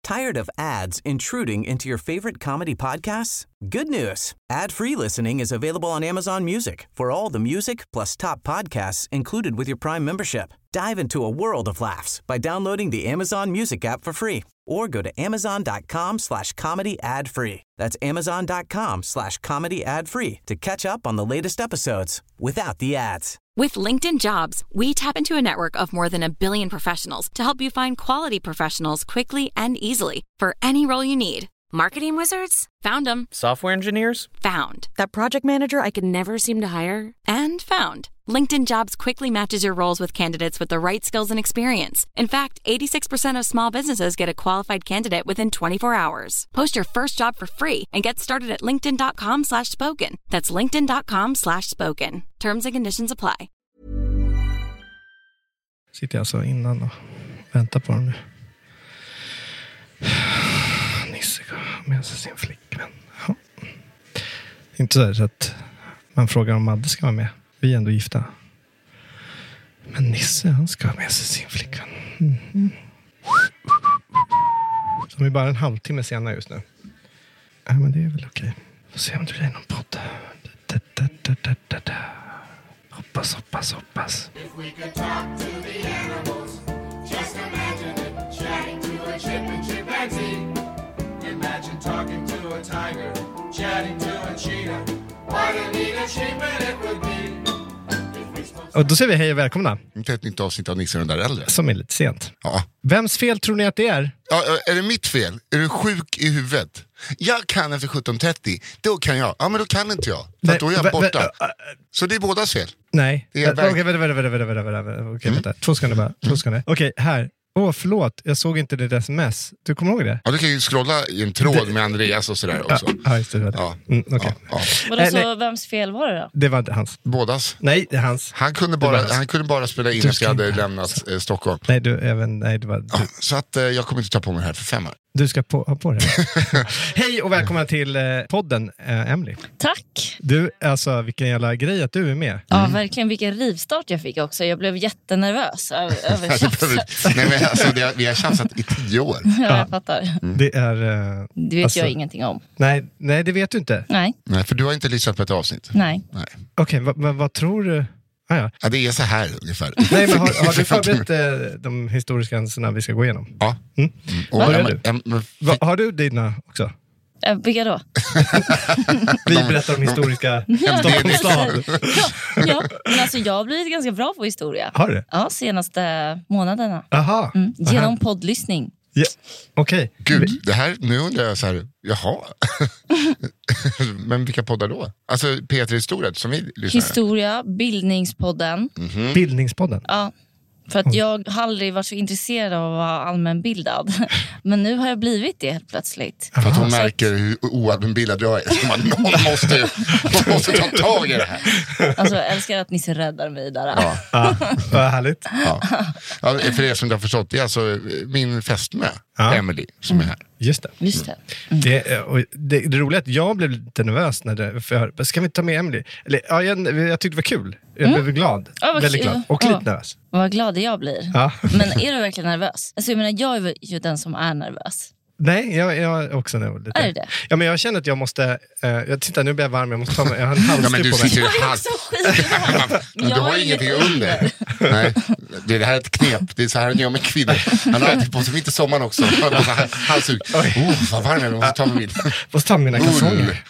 Tired of ads intruding into your favorite comedy podcasts? Good news. Ad-free listening is available on Amazon Music for all the music plus top podcasts included with your Prime membership. Dive into a world of laughs by downloading the Amazon Music app for free or go to amazon.com/comedy ad-free. That's amazon.com/comedy ad-free to catch up on the latest episodes without the ads. With LinkedIn Jobs, we tap into a network of more than 1 billion professionals to help you find quality professionals quickly and easily for any role you need. Marketing wizards? Found them. Software engineers? Found. That project manager I could never seem to hire? And found. LinkedIn Jobs quickly matches your roles with candidates with the right skills and experience. In fact, 86% of small businesses get a qualified candidate within 24 hours. Post your first job for free and get started at linkedin.com/spoken. That's linkedin.com/spoken. Terms and conditions apply. Sitter jag alltså innan och väntar på dem nu. Nisse går med sig sin flickvän. Ja. Inte så att man frågar om Madde ska vara med. Vi är ändå gifta. Men Nisse, han ska ha med sig sin flickvän. Mm-hmm. Som är bara en halvtimme senare just nu. Ja, men det är väl okej. Får se om det blir någon podd. Hoppas. If we could talk to the animals, just imagine it, chatting to a chip and chimpanzee. Imagine talking to a tiger, chatting to a cheetah. What a neat achievement it would be. Och då säger vi hej och välkomna. Till ett nytt avsnitt av Nisse och den där äldre. Som är lite sent. Ja. Vems fel tror ni att det är? Ja, är det mitt fel? Är du sjuk i huvudet? Jag kan efter 17:30. Då kan jag. Ja, men då kan inte jag. För att då är jag borta. Så det är bådas fel. Nej. Det är Okej, vänta. 2 sekunder. Okej, här. Förlåt. Jag såg inte ditt sms. Du kommer ihåg det? Ja, du kan ju scrolla i en tråd med Andreas och sådär också. Ja, just det. Ja. Okej. Ja. Vadå, så vems fel var det då? Det var inte hans. Bådas. Nej, det är hans. Han kunde bara spela in att jag hade lämnat Stockholm. Nej, det var... Ja, så att jag kommer inte ta på mig det här för 5 år. Du ska ha på det. Hej och välkomna till podden, Emily. Tack. Du, alltså vilken jävla grej att du är med. Ja, verkligen. Vilken rivstart jag fick också. Jag blev jättenervös över tjafset. Nej, men alltså, vi har tjafsat i 10 år. Ja, jag fattar. Det är... Det vet jag ingenting om. Nej, det vet du inte. Nej, för du har inte lyssnat på ett avsnitt. Nej. Okej, vad tror du? Ja, det är så här ungefär. Nej, men har du förberett de historiska händelserna vi ska gå igenom? Ja. Och har du dina också? Vilka då? Vi berättar om historiska Stockholms stad. Ja, men alltså jag har blivit ganska bra på historia. Har du? Ja, senaste månaderna. Aha. Genom poddlyssning. Ja. Okej. Gud, det här, nu undrar jag så här, jaha. Men vilka poddar då? Alltså P3 Historia som vi lyssnar. Historia, Bildningspodden. Mm-hmm. Bildningspodden? Ja. För att jag har aldrig varit så intresserad av att vara allmänbildad. Men nu har jag blivit det helt plötsligt. För att hon märker hur oallmänbildad jag är. Så någon måste ta tag i det här. Alltså jag älskar att ni ser räddar mig där. Ja, vad härligt. Ja, för er som du har förstått, det är alltså min fästmö, Emily, som är här. Just det. Det roliga är att jag blev lite nervös när ska vi ta med Emily? Eller, jag tyckte det var kul. Jag blev glad. Väldigt glad. Och lite nervös. Vad glad jag blir. Ja. Men är du verkligen nervös? Alltså, jag menar, jag är ju den som är nervös. Nej, jag är också nervös. Lite. Är det? Ja, men jag känner att jag måste... Titta, nu blir jag varm. Jag måste ta mig... Jag har en halsduk på mig. Jag är också men du har ingenting under. Nej, det här är ett knep. Det är så här ni gör med kvinnor. Han har alltid på sig mitt i sommaren också. Halsduk. Vad varm jag måste ta mig vid. Måste ta mina kalsonger.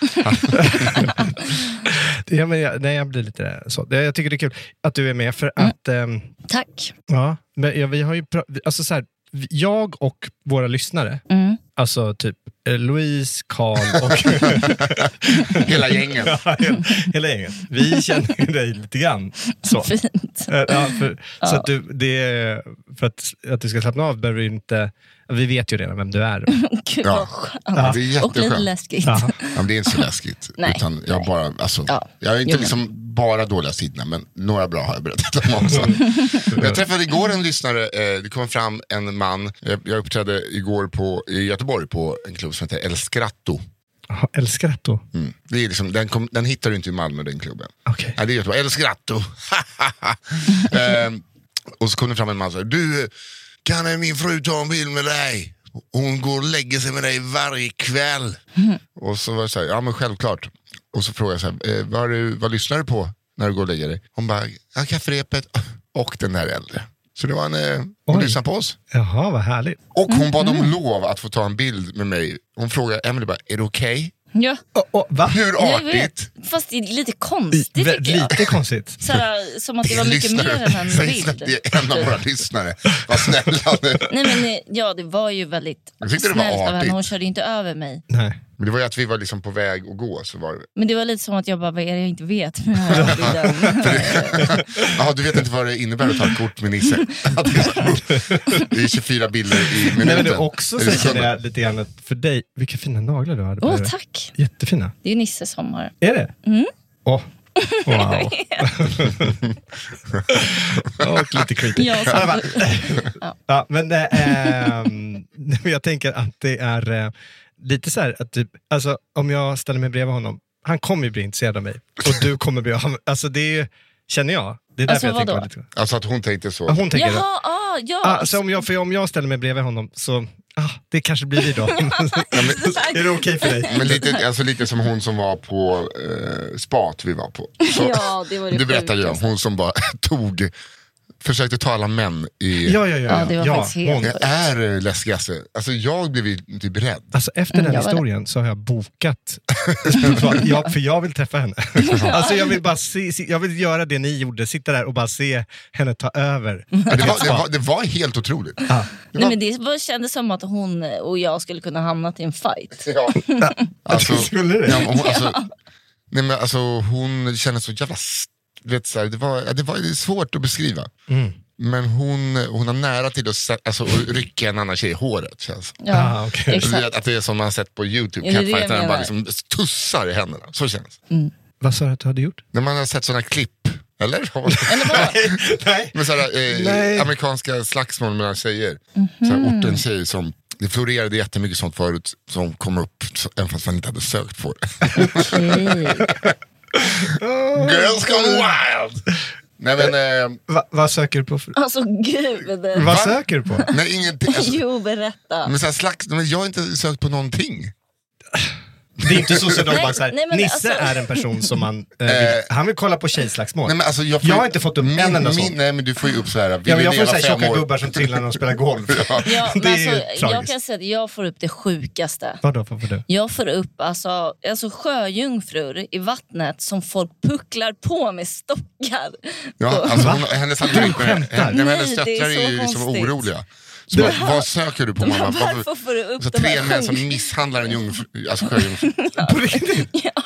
Jag blir lite så. Jag tycker det är kul att du är med för att... Tack. Ja, men vi har ju... Alltså så här, jag och våra lyssnare, alltså typ Louise, Carl och hela gängen. Ja, hela gängen. Vi känner dig lite grann så. Fint. Så att för att du ska slappna av behöver du inte. Vi vet ju redan vem du är. Gud vad skönt. Det är jätteskönt. Och lite läskigt. Ja, men det är inte så läskigt. Nej. Utan jag bara, alltså, jag är inte liksom bara dåliga sidorna, men några bra har jag berättat om också. Jag träffade igår en lyssnare, det kom fram en man, jag uppträdde igår i Göteborg på en klubb som heter El Scratto. El Scratto? Det är liksom, den hittar du inte i Malmö, den klubben. Okay. Ja, det är Göteborg, El Scratto. Och så kom det fram en man och sa, du, kan min fru ta en bild med dig? hon går och lägger sig med dig varje kväll. Och så var det så här, ja men självklart. Och så frågade jag så här, vad lyssnar du på när du går och lägger dig? Hon bara, ja, kafferepet och den där äldre. Så det var hon lyssnade på oss. Jaha, vad härligt. Och hon bad om lov att få ta en bild med mig. Hon frågade Emily bara, är det okej? Ja. Va? Hur artigt? Fast det är lite konstigt tycker jag. Lite konstigt. Såhär, som att det var mycket mer än en bild. Det är en av våra lyssnare. Vad snälla nu. Nej men ja, det var ju väldigt snällt av henne. Hon körde inte över mig. Nej. Men det var ju att vi var liksom på väg att gå. Så var det. Men det var lite som att jag bara, vad är det jag inte vet med den här bilden? Ja, du vet inte vad det innebär att ta ett kort med Nisse. Det är 24 bilder i minuten. Nej, men det också så känner jag lite grann att för dig, vilka fina naglar du hade. Tack. Jättefina. Det är ju Nisse som har. Är det? Wow. Och lite creepy. Ja, men jag tänker att det är lite så här att typ, alltså om jag ställer mig bredvid honom, han kommer ju bli intresserad av mig och du kommer bli, alltså det är, känner jag. Det är därför jag tänker lite. Alltså att hon tänkte så. Hon tänker ja. Alltså om jag ställer mig bredvid honom så det kanske blir vi då. Är det okej för dig? Men lite som hon som var på spat vi var på. Så, ja, det var det. Du berättade ju om hon som bara försökte ta alla män i... Ja, det var faktiskt helt... Det är läskigaste. Alltså jag blev typ rädd. Alltså efter den historien så har jag bokat för jag vill träffa henne. Alltså jag vill bara jag vill göra det ni gjorde, sitta där och bara se henne ta över. Det var helt otroligt. Nej, men det kändes som att hon och jag skulle kunna hamna i en fight. Ja. Alltså, skulle det? Nej men alltså hon kände så jävla... Vet, så här, det var svårt att beskriva. Men hon har nära till att rycka en annan tjej i håret, känns. Ja, okay. Att det är som man har sett på YouTube. Catfighter bara liksom tussar i händerna. Så känns. Vad sa du att du hade gjort? När man har sett sådana klipp. Eller? Nej. Men sådär, amerikanska slagsmål mellan tjejer. Såhär, orten tjej som... Det florerade jättemycket sånt förut som kom upp även fast man inte hade sökt på det. Girls Gone Wild. Nej men vad söker du på för? Alltså gud. Vad söker du på? Nej ingenting. Alltså, jo, berätta. Men jag har inte sökt på någonting. Det är inte så de bara såhär, nej, Nisse alltså... är en person som man han vill kolla på tjejslagsmål. Nej, men alltså, jag har inte fått upp en enda sån. Nej men du får ju upp såhär. Jag får såhär tjocka gubbar som trillar när de spelar golf. Ja, men alltså, jag kan säga att jag får upp det sjukaste. Vadå, vad får du? Jag får upp alltså sjöjungfrur i vattnet som folk pucklar på med stockar. Ja, alltså hennes döttrar är ju liksom oroliga. Så vad söker du på mamma? Varför får du upp så de här 3 män som misshandlar en sjöjungfru. På riktigt? Ja.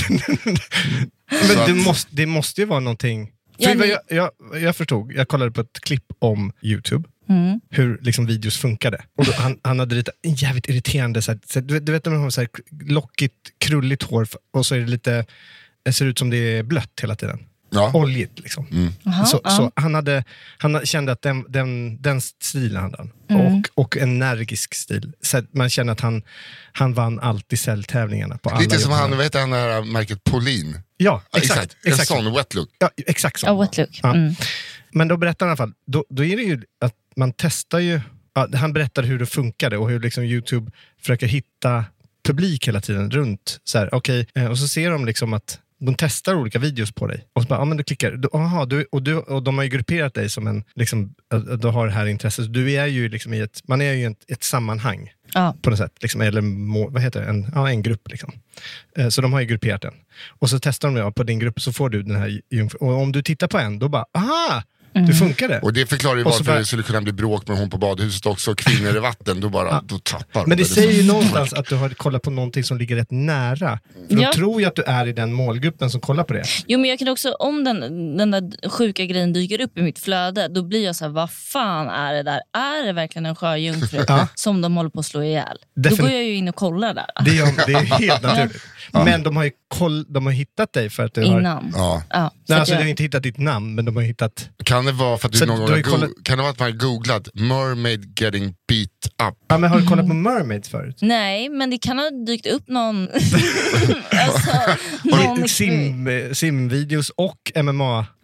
Men det måste ju vara någonting. Jag förstod, jag kollade på ett klipp om YouTube. Hur liksom videos funkade. Och då, han hade ritat en jävligt irriterande så du vet när man har så här lockigt, krulligt hår och så är det lite, det ser ut som det är blött hela tiden. Ja. Oljigt liksom. Så han kände att den stilen hade han. Och energisk stil. Så man känner att han vann alltid säljtävlingarna på alla. Lite som han, vet han här märket Pauline. Ja, exakt. En sån wet look. Ja, exakt så. Ja, wet look. Men då berättar han i alla fall, då är det ju att man testar ju, han berättar hur det funkade och hur liksom YouTube försöker hitta publik hela tiden runt så här, okej, och så ser de liksom att de testar olika videos på dig. Och så bara, men du klickar. Och de har ju grupperat dig som en, liksom, du har det här intresset. Du är ju liksom man är ju i ett sammanhang. På något sätt. Liksom, eller vad heter det? En grupp liksom. Så de har ju grupperat den. Och så testar de på din grupp så får du den här. Och om du tittar på en, då bara, aha! Det funkade. Och det förklarar ju varför det skulle kunna bli bråk med hon på badhuset också. Kvinnor i vatten, då tappar. Men det säger ju någonstans att du har kollat på någonting som ligger rätt nära. För de tror ju att du är i den målgruppen som kollar på det. Jo, men jag kan också, om den där sjuka grejen dyker upp i mitt flöde, då blir jag så här, vad fan är det där? Är det verkligen en sjöjungfru som de håller på att slå ihjäl? Då går jag ju in och kollar där. Det är helt naturligt. Men de har hittat dig för att du innan. har... Alltså, de har inte hittat ditt namn, men de har hittat... Kan det vara för att du någon gång kan det vara att man har googlat mermaid getting beat up? Ja, men har du kollat på mermaids förut? Nej, men det kan ha dykt upp någon... Simvideos och MMA.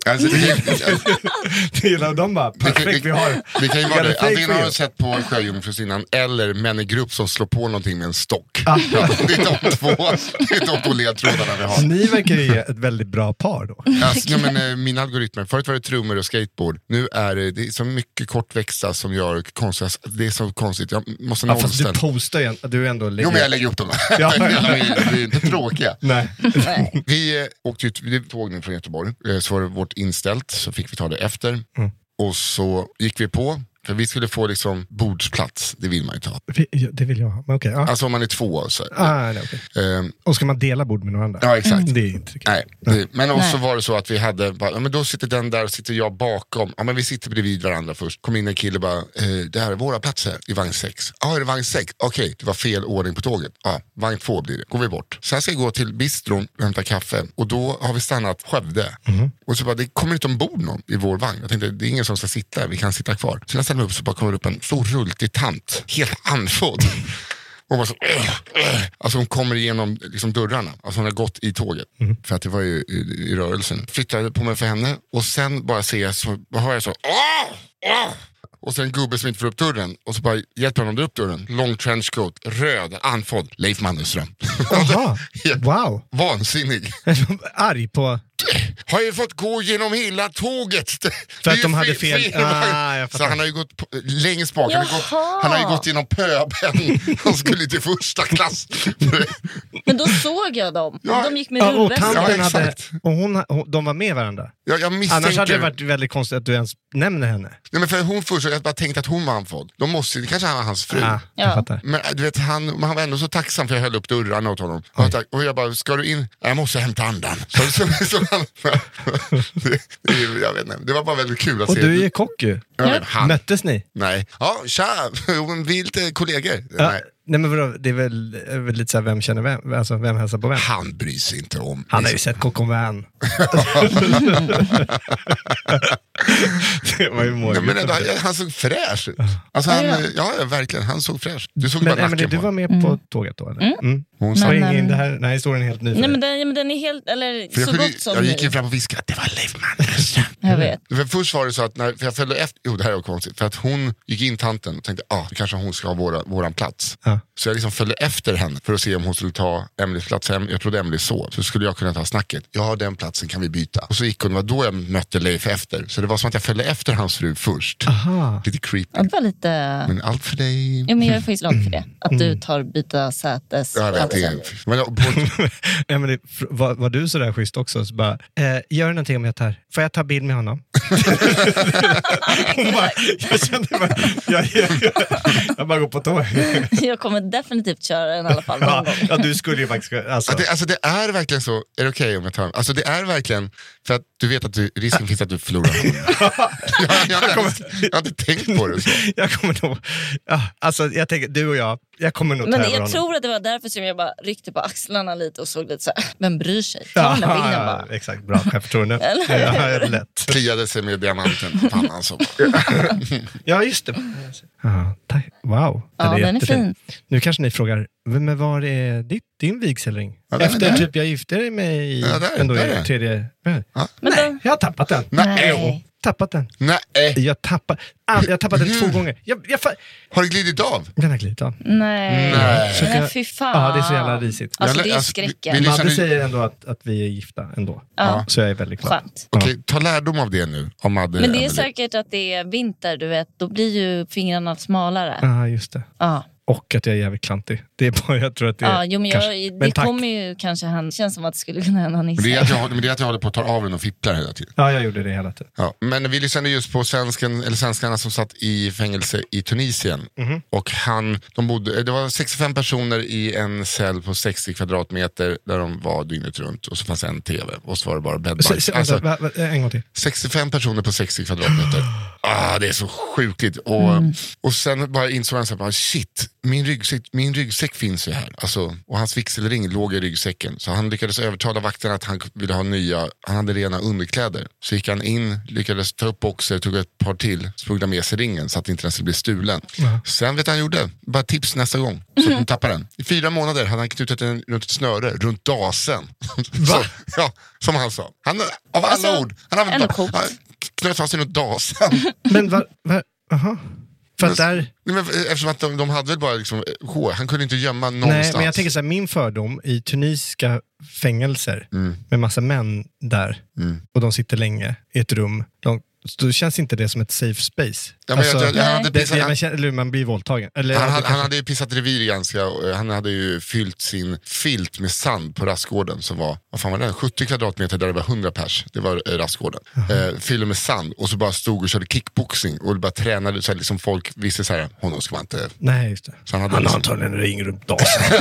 Alltså, det är de bara, perfekt, vi kan ju vara det. Antingen har du sett på sjöjungfrus innan eller män i grupp som slår på någonting med en stock. Ja, det är de två ledtrådarna vi har. Ni verkar ju ett väldigt bra par då. Alltså, men, mina algoritmer, förut var det trummor och skateboard. Nu är det så mycket kortväxta som gör konstigt. Det är så konstigt. Jag måste fast du postar ju, du ändå lägger... Jo, men jag lägger upp dem. Det är inte tråkiga. Nej. Vi åkte ut, vi tåg nu från Göteborg. Så var det vårt inställt, så fick vi ta det efter. Och så gick vi på. För vi skulle få liksom bordsplats, det vill man ju ta. Det vill jag ha, men okej. Ja. Alltså om man är två så. Nej, okay. Och ska man dela bord med någon annan? Ja, exakt. Det är inte Nej. Men också var det så att vi hade, men då sitter den där och sitter jag bakom. Ja, men vi sitter bredvid varandra först. Kom in en kille och bara, det här är våra platser i vagn 6. Ja, är det vagn 6? Okej, det var fel ordning på tåget. Ja, vagn 2 blir det. Går vi bort. Sen ska jag gå till bistron och hämta kaffe. Och då har vi stannat Skövde. Och så bara, det kommer inte ombord någon i vår vagn. Jag tänkte, det är ingen som ska sitta, vi kan sitta kvar. Så när jag ställer mig upp så bara kommer upp en stor rultig tant, helt andfådd. Och bara så, alltså hon kommer igenom liksom dörrarna. Alltså hon har gått i tåget. För att det var ju i rörelsen. Flyttade på mig för henne. Och sen bara ser jag så, bara hör jag så. Och sen en gubbe som inte får upp dörren. Och så bara hjälper honom upp dörren. Lång trenchcoat, röd, andfådd. Leif Mannerström. Jaha, wow. Vansinnig. Arg på... Har ju fått gå genom hela tåget. För att de hade fel. Så han har ju gått längst bak. Han har ju gått genom pöben. Han skulle till första klass. Men då såg jag dem. De gick med rullväskor. Och de var med varandra. Jag misstänker... Annars hade det varit väldigt konstigt att du ens nämner henne. Nej, men för hon först, jag bara tänkte att hon var andfådd. Det kanske var hans fru. Jag fattar. Men du vet, han var ändå så tacksam för jag höll upp dörrarna åt honom. Och jag bara, ska du in? Jag måste hämta andan. Jag vet inte, det var bara väldigt kul att se. Och du är kock ju. Möttes ni? Nej. Ja, tja, vi är lite kollegor. Nej, men vadå? Det är väl lite så här, vem känner vem? Alltså, vem hälsar på vem? Han bryr sig inte om. Han har ju sett Coco Van. Det var ju mål. Men han såg fräsch ut. Alltså verkligen, han såg fräsch. Du såg bara nacken på. Du var med på tåget då, eller? Hon sa in det här, den här historien är helt ny. Nej, men den är helt, eller så gott som jag gick ju fram och viskade att det var Leif Mannerström. Jag vet. För först var det så att för jag följde efter, det här är konstigt, för att hon gick in tanten och tänkte, kanske hon ska ha våran plats. Så jag liksom följde efter henne för att se om hon skulle ta Emelies plats hem. Jag trodde Emily sov, så skulle jag kunna ta snacket. Ja, den platsen kan vi byta. Och så gick hon, det var då jag mötte Leif efter. Så det var som att jag följde efter hans fru först. Aha. Lite creepy. Det var lite... Men allt för dig. Ja, men jag är faktiskt glad för det. Att du tar byta sätes. Jag vet det. Emily, var du sådär schysst också? Så bara, gör någonting om jag tar. Får jag ta bild med honom? Hon bara, jag kände bara, jag bara går på tåg. Jag kommer definitivt köra den i alla fall. Ja, du skulle ju faktiskt... Alltså det är verkligen så, är det okej om jag tar... Alltså det är verkligen, för att du vet att risken finns att du förlorar. jag har inte tänkt på det så. Jag kommer nog... alltså jag tänker, du och jag kommer nog ta över honom. Jag tror att det var därför som jag bara ryckte på axlarna lite och såg lite så här, vem bryr sig? Ta den där bilden bara. Exakt, bra självförtroende. Lätt. Kliade sig med diamanten på pannan så. Ja, just det. Tack. Wow. Ja, den är fin. Nu kanske ni frågar, men var är din vigselring? Efter typ jag gifte dig med i tredje... Nej, jag har tappat den. Nej. Tappat den. Nej. Jag har tappat den 2 gånger. Har det glidit av? Den har glidit av. Nej, fy fan. Ja, det är så jävla risigt. Alltså det är skräcken. Madde säger ändå att vi är gifta ändå. Så jag är väldigt glad. Skönt. Okej, ta lärdom av det nu. Om Madde, men det är säkert att det är vinter, du vet. Då blir ju fingrarna smalare. Ja, just det. Och att jag är jävligt klantig. Det är bara, jag tror att det är... det kommer ju kanske känns som att det skulle kunna hända Nisse. Men det är att jag håller på att ta av den och fipplar hela tiden. Ja, jag gjorde det hela tiden. Ja, men vi lyssnade just på svenskarna som satt i fängelse i Tunisien. Och det var 65 personer i en cell på 60 kvadratmeter där de var dygnet runt. Och så fanns en tv och så var det bara bäddbank. En gång till. 65 personer på 60 kvadratmeter. Det är så sjukligt. Och sen bara insåg han så här, shit, min ryggsäck finns ju här. Alltså, och hans vigselring låg i ryggsäcken. Så han lyckades övertala vakterna att han ville ha nya, han hade rena underkläder. Så gick han in, lyckades ta upp boxer, tog ett par till, smugglade med sig ringen så att inte den skulle bli stulen. Sen vet han gjorde, bara tips nästa gång så att de tappar den. I 4 månader hade han knutit den runt ett snöre, runt dasen. Så, ja, som han sa. Han, av alla ord, han använde bara, knöt fast sig runt dasen. Men aha. För att där... men eftersom att de hade väl bara liksom, han kunde inte gömma någonstans. Nej, men jag tänker så här, min fördom i tunisiska fängelser med massa män där och de sitter länge i ett rum, då känns inte det som ett safe space. Ja, men man blir våldtagen. Han hade ju pissat revir ganska. Han hade ju fyllt sin filt med sand på rastgården som var, vad fan var det? 70 kvadratmeter där det var 100 pers. Det var rastgården. Fyllde med sand och så bara stod och körde kickboxing och bara tränade så här, liksom folk visste så här, honom ska man inte... Nej, just det. Så han har antagligen en ring runt dasen.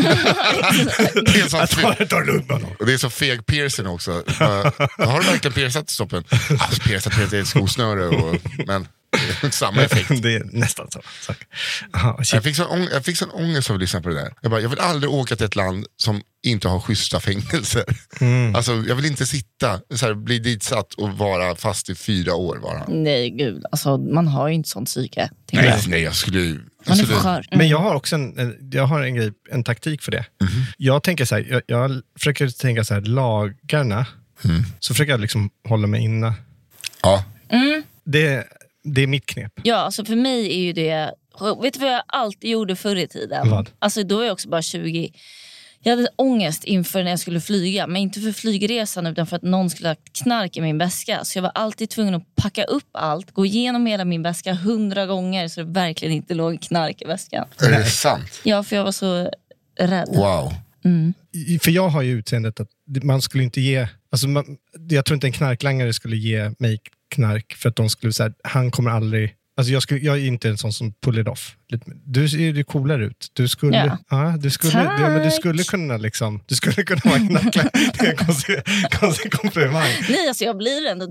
Det är så feg piercing också. Har du verkligen piercat stoppen? Alltså piercat är ett skosnöre men samma effekt. Det är nästan så. Aha, jag fick sån ångest av att lyssna på det där. Jag vill aldrig åka till ett land som inte har schyssta fängelser. Alltså, jag vill inte sitta så här, bli ditsatt och vara fast i 4 år bara. Nej, gud. Alltså, man har ju inte sånt psyke. Nej, jag skulle ju... Man är för skör. Men jag har också en taktik för det. Jag tänker så här, jag försöker tänka så här, lagarna, så försöker jag liksom hålla mig inne. Ja. Det är mitt knep. Ja, alltså för mig är ju det... Vet du vad jag alltid gjorde förr i tiden? Vad? Alltså då var jag också bara 20. Jag hade ångest inför när jag skulle flyga. Men inte för flygresan utan för att någon skulle ha knark i min väska. Så jag var alltid tvungen att packa upp allt. Gå igenom hela min väska 100 gånger. Så det verkligen inte låg knark i väskan. Är det sant? Ja, för jag var så rädd. Wow. För jag har ju utseendet att man skulle inte ge... Alltså jag tror inte en knarklangare skulle ge mig knark för att de skulle säga han kommer aldrig... Alltså jag är inte en sån som pull it off. Du ser ju coolare ut. Du skulle kunna liksom... Du skulle kunna vara knarklangare. Det är en konstig komplimang. Nej, alltså jag blir ändå...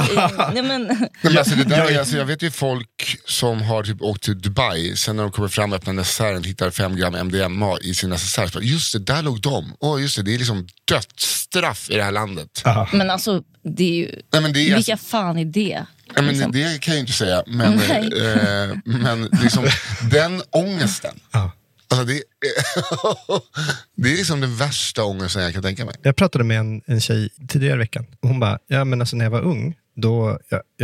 Jag vet ju folk som har typ åkt till Dubai, sen när de kommer fram och öppnar necessären hittar 5 gram MDMA i sin necessär. Just det, där låg de. Just det är liksom dödsstraff i det här landet. Men alltså, det är ju... Vilka fan är det? Ja, men det kan jag inte säga. Men liksom, den ångesten. Alltså det är liksom den värsta ångesten jag kan tänka mig. Jag pratade med en tjej tidigare i veckan. Hon bara, men alltså när jag var ung, då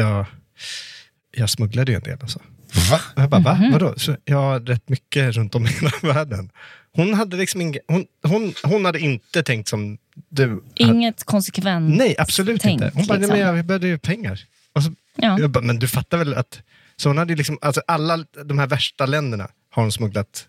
jag smugglade ju en del. Alltså. Va? Och jag bara, va? Vadå? Så jag har rätt mycket runt om i hela världen. Hon hade liksom hon hade inte tänkt som du. Inget konsekvent. Nej, absolut inte. Hon bara, men jag behövde ju pengar. Och så, jag bara, men du fattar väl att... Så hon hade liksom, alltså alla de här värsta länderna har hon smugglat.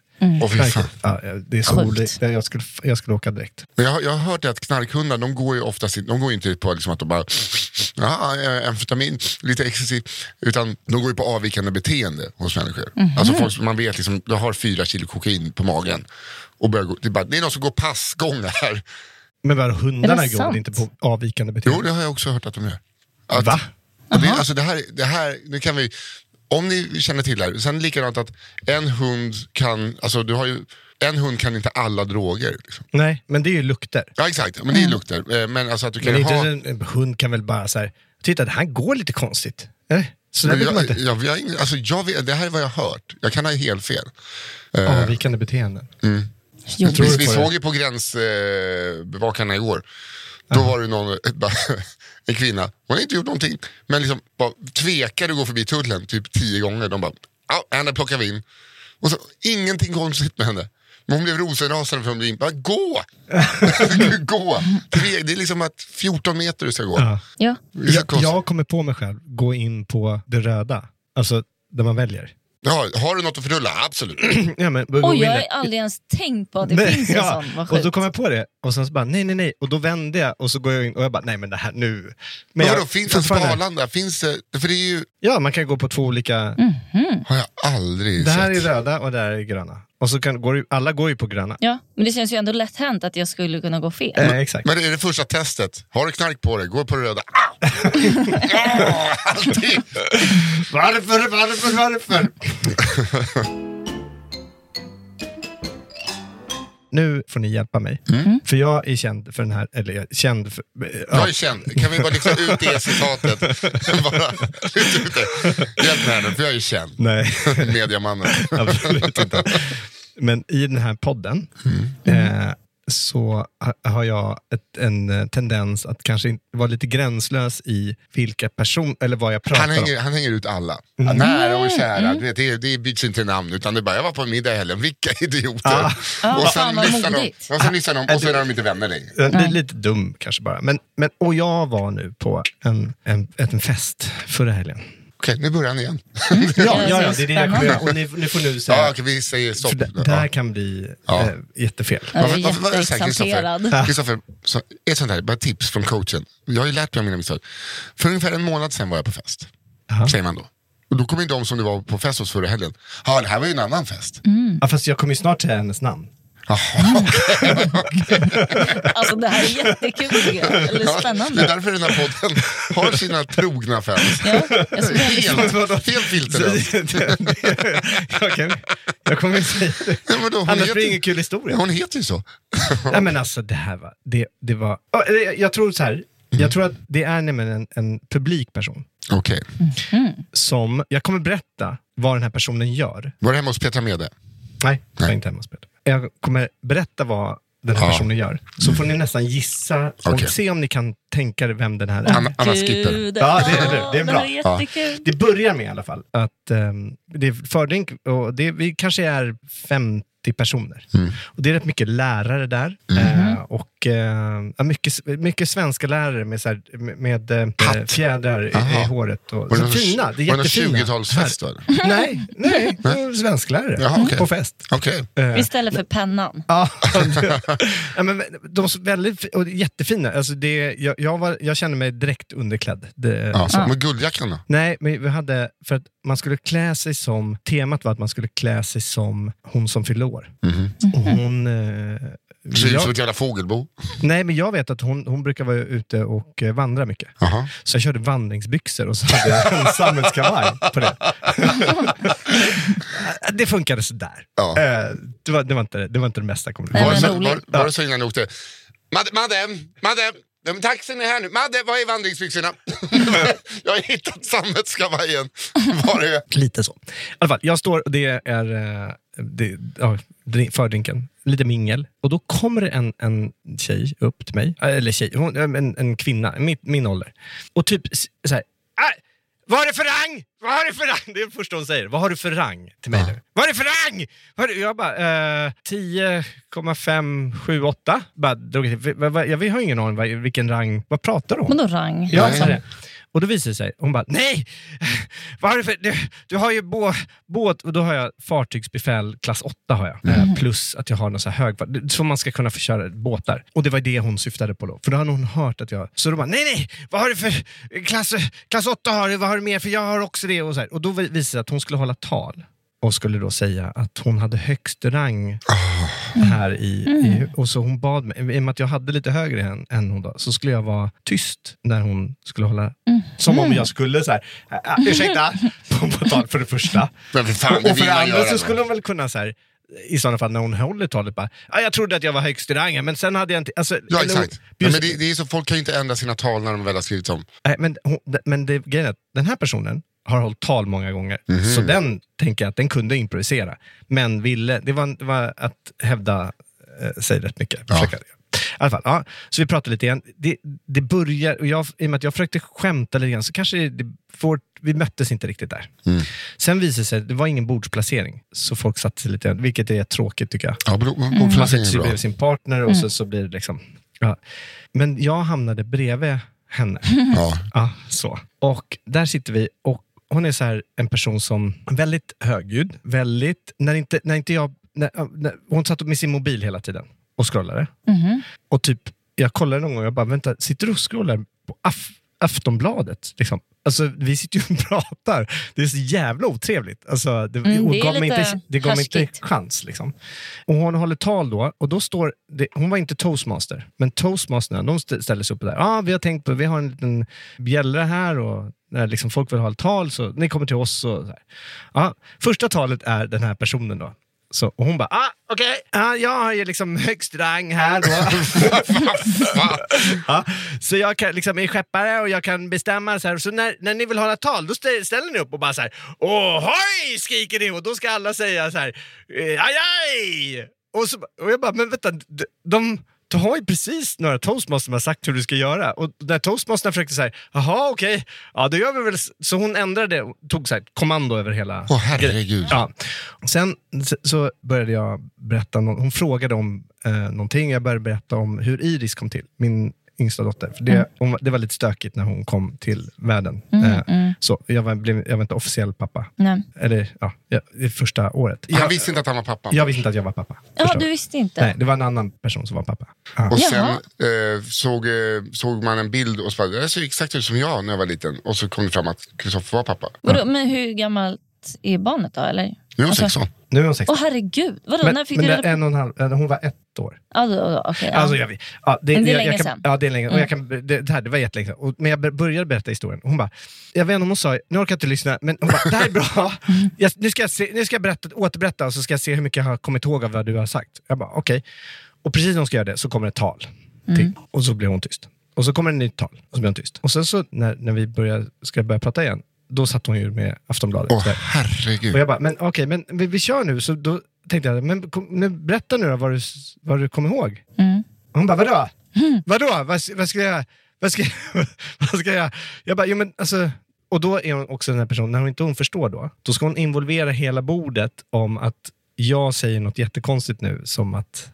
Det är så roligt. Jag skulle åka direkt. Men jag har hört att knarkhundar, de går ju oftast de går inte på liksom att de bara amfetamin, lite ecstasy, utan de går ju på avvikande beteende hos människor. Alltså folk, man vet liksom, de har 4 kilo kokain på magen och börjar gå, det är någon som går passgång här. Men var hundarna går inte på avvikande beteende? Jo, det har jag också hört att de gör. Va? Alltså det här, nu kan vi... Om ni känner till det här, sen likadant att en hund kan, alltså du har ju, en hund kan inte alla droger. Liksom. Nej, men det är ju lukter. Ja, exakt, men det är lukter. Men alltså att du kan en hund kan väl bara så här, titta, det här går lite konstigt. Så det här är vad jag har hört. Jag kan ha helt fel. Avvikande beteenden. Vi såg ju på gränsbevakarna igår. Då var det någon, en kvinna, hon har inte gjort någonting, men liksom bara tvekade att gå förbi tullen typ 10 gånger. De bara, henne plockar vi in. Och så, ingenting konstigt med henne. Men hon blev rosenrasande för hon blev in. Bara, gå! Gå! Det är liksom att 14 meter du ska gå. Ja. Jag kommer på mig själv, gå in på det röda. Alltså, där man väljer. Ja, har du något att fördulla? Absolut. Ja, men, jag har aldrig ens tänkt på att det finns en sån. Och då kom jag på det. Och sen så bara, nej. Och då vände jag och så går jag in och jag bara, nej men det här nu. Men vadå, finns det på Arlanda? Finns det, för det är ju... Ja, man kan gå på 2 olika... Har jag aldrig sett. Det här är röda och det här är gröna. Och så alla går ju på gröna. Ja, men det känns ju ändå lätt hänt att jag skulle kunna gå fel. Exakt. Men det är det första testet. Har du knark på dig? Gå på det röda. Alltid. Varför? nu får ni hjälpa mig. För jag är känd för den här, eller känd för... Jag är känd. Kan vi bara liksom ut det citatet? Bara ut det. Hjälp mig här nu, för jag är känd. Nej. Mediamannen. Absolut inte. Men i den här podden så har jag en tendens att kanske vara lite gränslös i vilka personer, eller vad jag pratar om. Han hänger ut alla. Nära och kära. Du vet, det byts inte namn, utan det bara, jag var på en middag i helgen. Vilka idioter. Och sen lyssnar de, och så är de inte vänner längre. Det är lite dum kanske bara. Och jag var nu på en fest förra helgen. Okej, nu börjar han igen. Ja, det är det jag kommer göra. Och ni får nu säga... Ja, okej, vi säger stopp. Det här kan bli jättefel. Jag är jätteexalterad. Kristoffer, ett sånt här, bara tips från coachen. Jag har ju lärt mig av mina misstag. För ungefär en månad sedan var jag på fest. Säger man då. Och då kom inte om som det var på fest hos förra helgen. Ja, det här var ju en annan fest. Ja, fast jag kommer ju snart säga hennes namn. Alltså det här är jättekul tycker jag. Eller spännande. Det är därför den här podden har sina trogna fans. Helt filterlöst. Jag kommer inte säga det. Annars blir det ingen kul historia. Hon heter ju så. Nej men alltså det här var det var jag tror så här. Jag tror att det är nämligen en publik person. Okej. Som jag kommer berätta vad den här personen gör. Var det hemma hos Petra Mede? Nej, jag är inte hemma hos Petra. Jag kommer berätta vad den här personen gör. Så får ni nästan gissa och se om ni kan tänka er vem den här är. Anna Skipper. Ja, det är bra. Det är jättekul. Det börjar med i alla fall att det är fördrink och vi kanske är 50 personer. Och det är rätt mycket lärare där. Och mycket svenska lärare med, så här, med fjädrar i håret. Och, så fina, det är jättefina. Var det 20-talsfest då? Nej, svensklärare på fest. Istället för pennan. Ja, men de är väldigt och jättefina. Alltså jag känner mig direkt underklädd. Med guldjackan då? Nej, men vi hade, för att man skulle klä sig som, temat var att man skulle klä sig som hon som fyllde år. Och hon... Ser ut som ett jävla fågelbo. Nej, men jag vet att hon brukar vara ute och vandra mycket. Så jag körde vandringsbyxor och så hade jag en sammetskavaj på det. Det funkade sådär. Det var inte det mesta. Var det så innan du åkte? Madde, taxin är här nu. Madde, vad är vandringsbyxorna? Jag har hittat sammetskavajen. Var är det? Lite så. I alla fall, jag står och det är fördrinken. Lite mingel. Och då kommer det en tjej upp till mig. Eller tjej, en kvinna, min ålder. Och typ så här, vad har du för rang? Vad har du för rang? Det är det första hon säger. Vad har du för rang till mig nu? Vad har du för rang? Jag bara, 10,578. Jag har ingen aning vilken rang. Vad pratar du om? Vadå rang? Ja, så det. Och då visar det sig, hon bara, nej! Vad har du för... Du har ju båt, och då har jag fartygsbefäl klass 8 har jag. Plus att jag har någon så här hög... Så man ska kunna få köra båtar. Och det var det hon syftade på då. För då hade hon hört att jag... Så då bara, nej! Vad har du för... Klass 8 har du, vad har du mer? För jag har också det. Och, så här. Och då visade det sig att hon skulle hålla tal. Och skulle då säga att hon hade högst rang här i och så hon bad mig, i och med att jag hade lite högre än hon då, så skulle jag vara tyst när hon skulle hålla, som om jag skulle så här, ursäkta, på tal för det första. Men för fan, och för det andra så skulle hon väl kunna så här, i sådana fall när hon håller talet bara, jag trodde att jag var högst i rangen, men sen hade jag inte... Alltså, ja, exakt. Men det är så, folk kan ju inte ändra sina tal när de väl har skrivit om. Nej, men det grejen är att den här personen har hållit tal många gånger. Så den tänker jag att den kunde improvisera. Men det var att hävda sig rätt mycket. I alla fall, så vi pratade lite igen. Det börjar, och i och med att jag försökte skämta lite grann, så kanske vi möttes inte riktigt där. Sen visade det sig att det var ingen bordsplacering. Så folk satt sig lite, vilket är tråkigt tycker jag. Ja, man sätter sig bredvid sin partner och så blir det liksom... Ja. Men jag hamnade bredvid henne. Ja, så. Och där sitter vi, och hon är så här en person som väldigt högljudd, väldigt, hon satt med sin mobil hela tiden och scrollade. Och typ, jag kollade någon gång, jag bara, vänta, sitter du och scrollar på Aftonbladet liksom? Alltså, vi sitter ju och pratar. Det är så jävla otrevligt. Alltså, det gav mig inte chans liksom. Och hon håller tal då, och då står hon var inte toastmaster, men toastmasterna, de ställer sig upp där. Vi har tänkt på, vi har en liten bjällra här, och när liksom folk vill ha ett tal, så ni kommer till oss och så här. Första talet är den här personen då, Så, och hon bara, okej. Jag har ju liksom högst rang här då. Så jag kan, liksom, är skeppare och jag kan bestämma så här. Så när ni vill hålla tal, då ställer ni upp och bara så här, ohoj, skriker ni. Och då ska alla säga så här, ajaj. Och jag bara, men vänta, de har ju precis några toastmaster som har sagt hur du ska göra. Och när toastmasterna försökte säga, jaha, okej. Ja, då gör vi väl. Så hon ändrade och tog så här, kommando över hela. Herregud. Ja. Sen så började jag berätta, hon frågade om någonting. Jag började berätta om hur Iris kom till, min yngsta dotter. För det var lite stökigt när hon kom till världen. Så jag var inte officiell pappa. Nej. Eller det första året. Han visste inte att han var pappa. Jag visste inte att jag var pappa. Ja, du visste inte. Nej, det var en annan person som var pappa. Och sen såg man en bild och så bara, det ser exakt ut som jag när jag var liten. Och så kom det fram att Kristoffer var pappa. Vadå, men hur gammalt är barnet då, eller? Nu är hon 16. Nu är hon 16. Herregud. Vadå, när fick du reda på? Hon var 1 år. Okay, Alltså, det är länge sedan. Ja, det är länge. Och det var jättelänge sedan. Men jag började berätta historien. Hon bara, jag vet inte om hon sa, nu orkar jag inte lyssna, men hon bara, det här är bra. Nu ska jag återberätta och så ska jag se hur mycket jag har kommit ihåg av vad du har sagt. Jag bara, okej. Och precis när hon ska göra det så kommer ett tal till. Och så blir hon tyst. Och så kommer ett nytt tal och så blir hon tyst. Och sen så när vi ska börja prata igen, då satt hon ju med Aftonbladet. Herregud. Och jag bara, men okej, men vi kör nu. Så då tänkte jag, men berätta nu då vad du kommer ihåg. Och hon bara, vadå? Vadå? Vad ska jag vad ska jag? Jag bara, jo men alltså. Och då är hon också den här personen, när hon inte förstår då ska hon involvera hela bordet om att jag säger något jättekonstigt nu, som att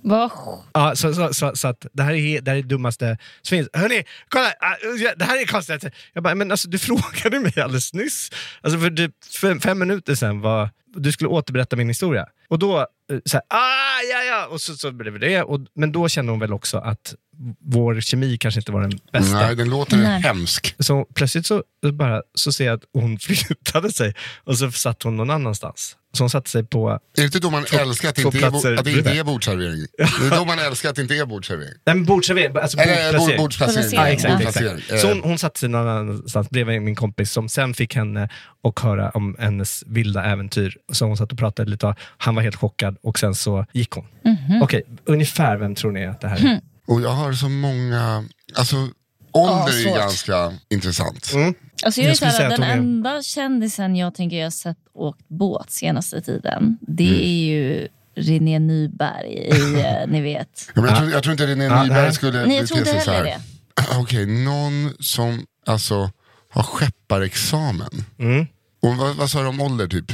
ja, så att det här är dummaste som finns. Hörrni, kolla, det här är konstigt. Jag bara, men alltså du frågade mig alldeles nyss. Alltså för 5 minuter sedan du skulle återberätta min historia. Och då så här, ja. Och så blev det. Men då kände hon väl också att vår kemi kanske inte var den bästa. Nej, den låter hemsk. Så plötsligt så ser jag att hon flyttade sig. Och så satt hon någon annanstans. Så hon satte sig på... Är det inte då man älskar att det inte är bordsservering? Det är då man älskar att det inte är bordsservering. Nej, men bordsservering. Alltså bordsplacering. Ja, exakt. Så hon satte sig någon annanstans bredvid min kompis, som sen fick henne och höra om hennes vilda äventyr. Så hon satt och pratade lite. Han var helt chockad och sen så gick hon. Okej, ungefär vem tror ni att det här är? Och jag har så många... Alltså, ålder är ganska intressant. Alltså jag är såhär, den enda kändisen jag tänker jag sett åkt båt senaste tiden, det är ju René Nyberg i, ni vet. Ja, men jag tror inte René Nyberg skulle jag tror inte heller det. Okej, någon som alltså har skepparexamen. Och vad sa du om ålder typ?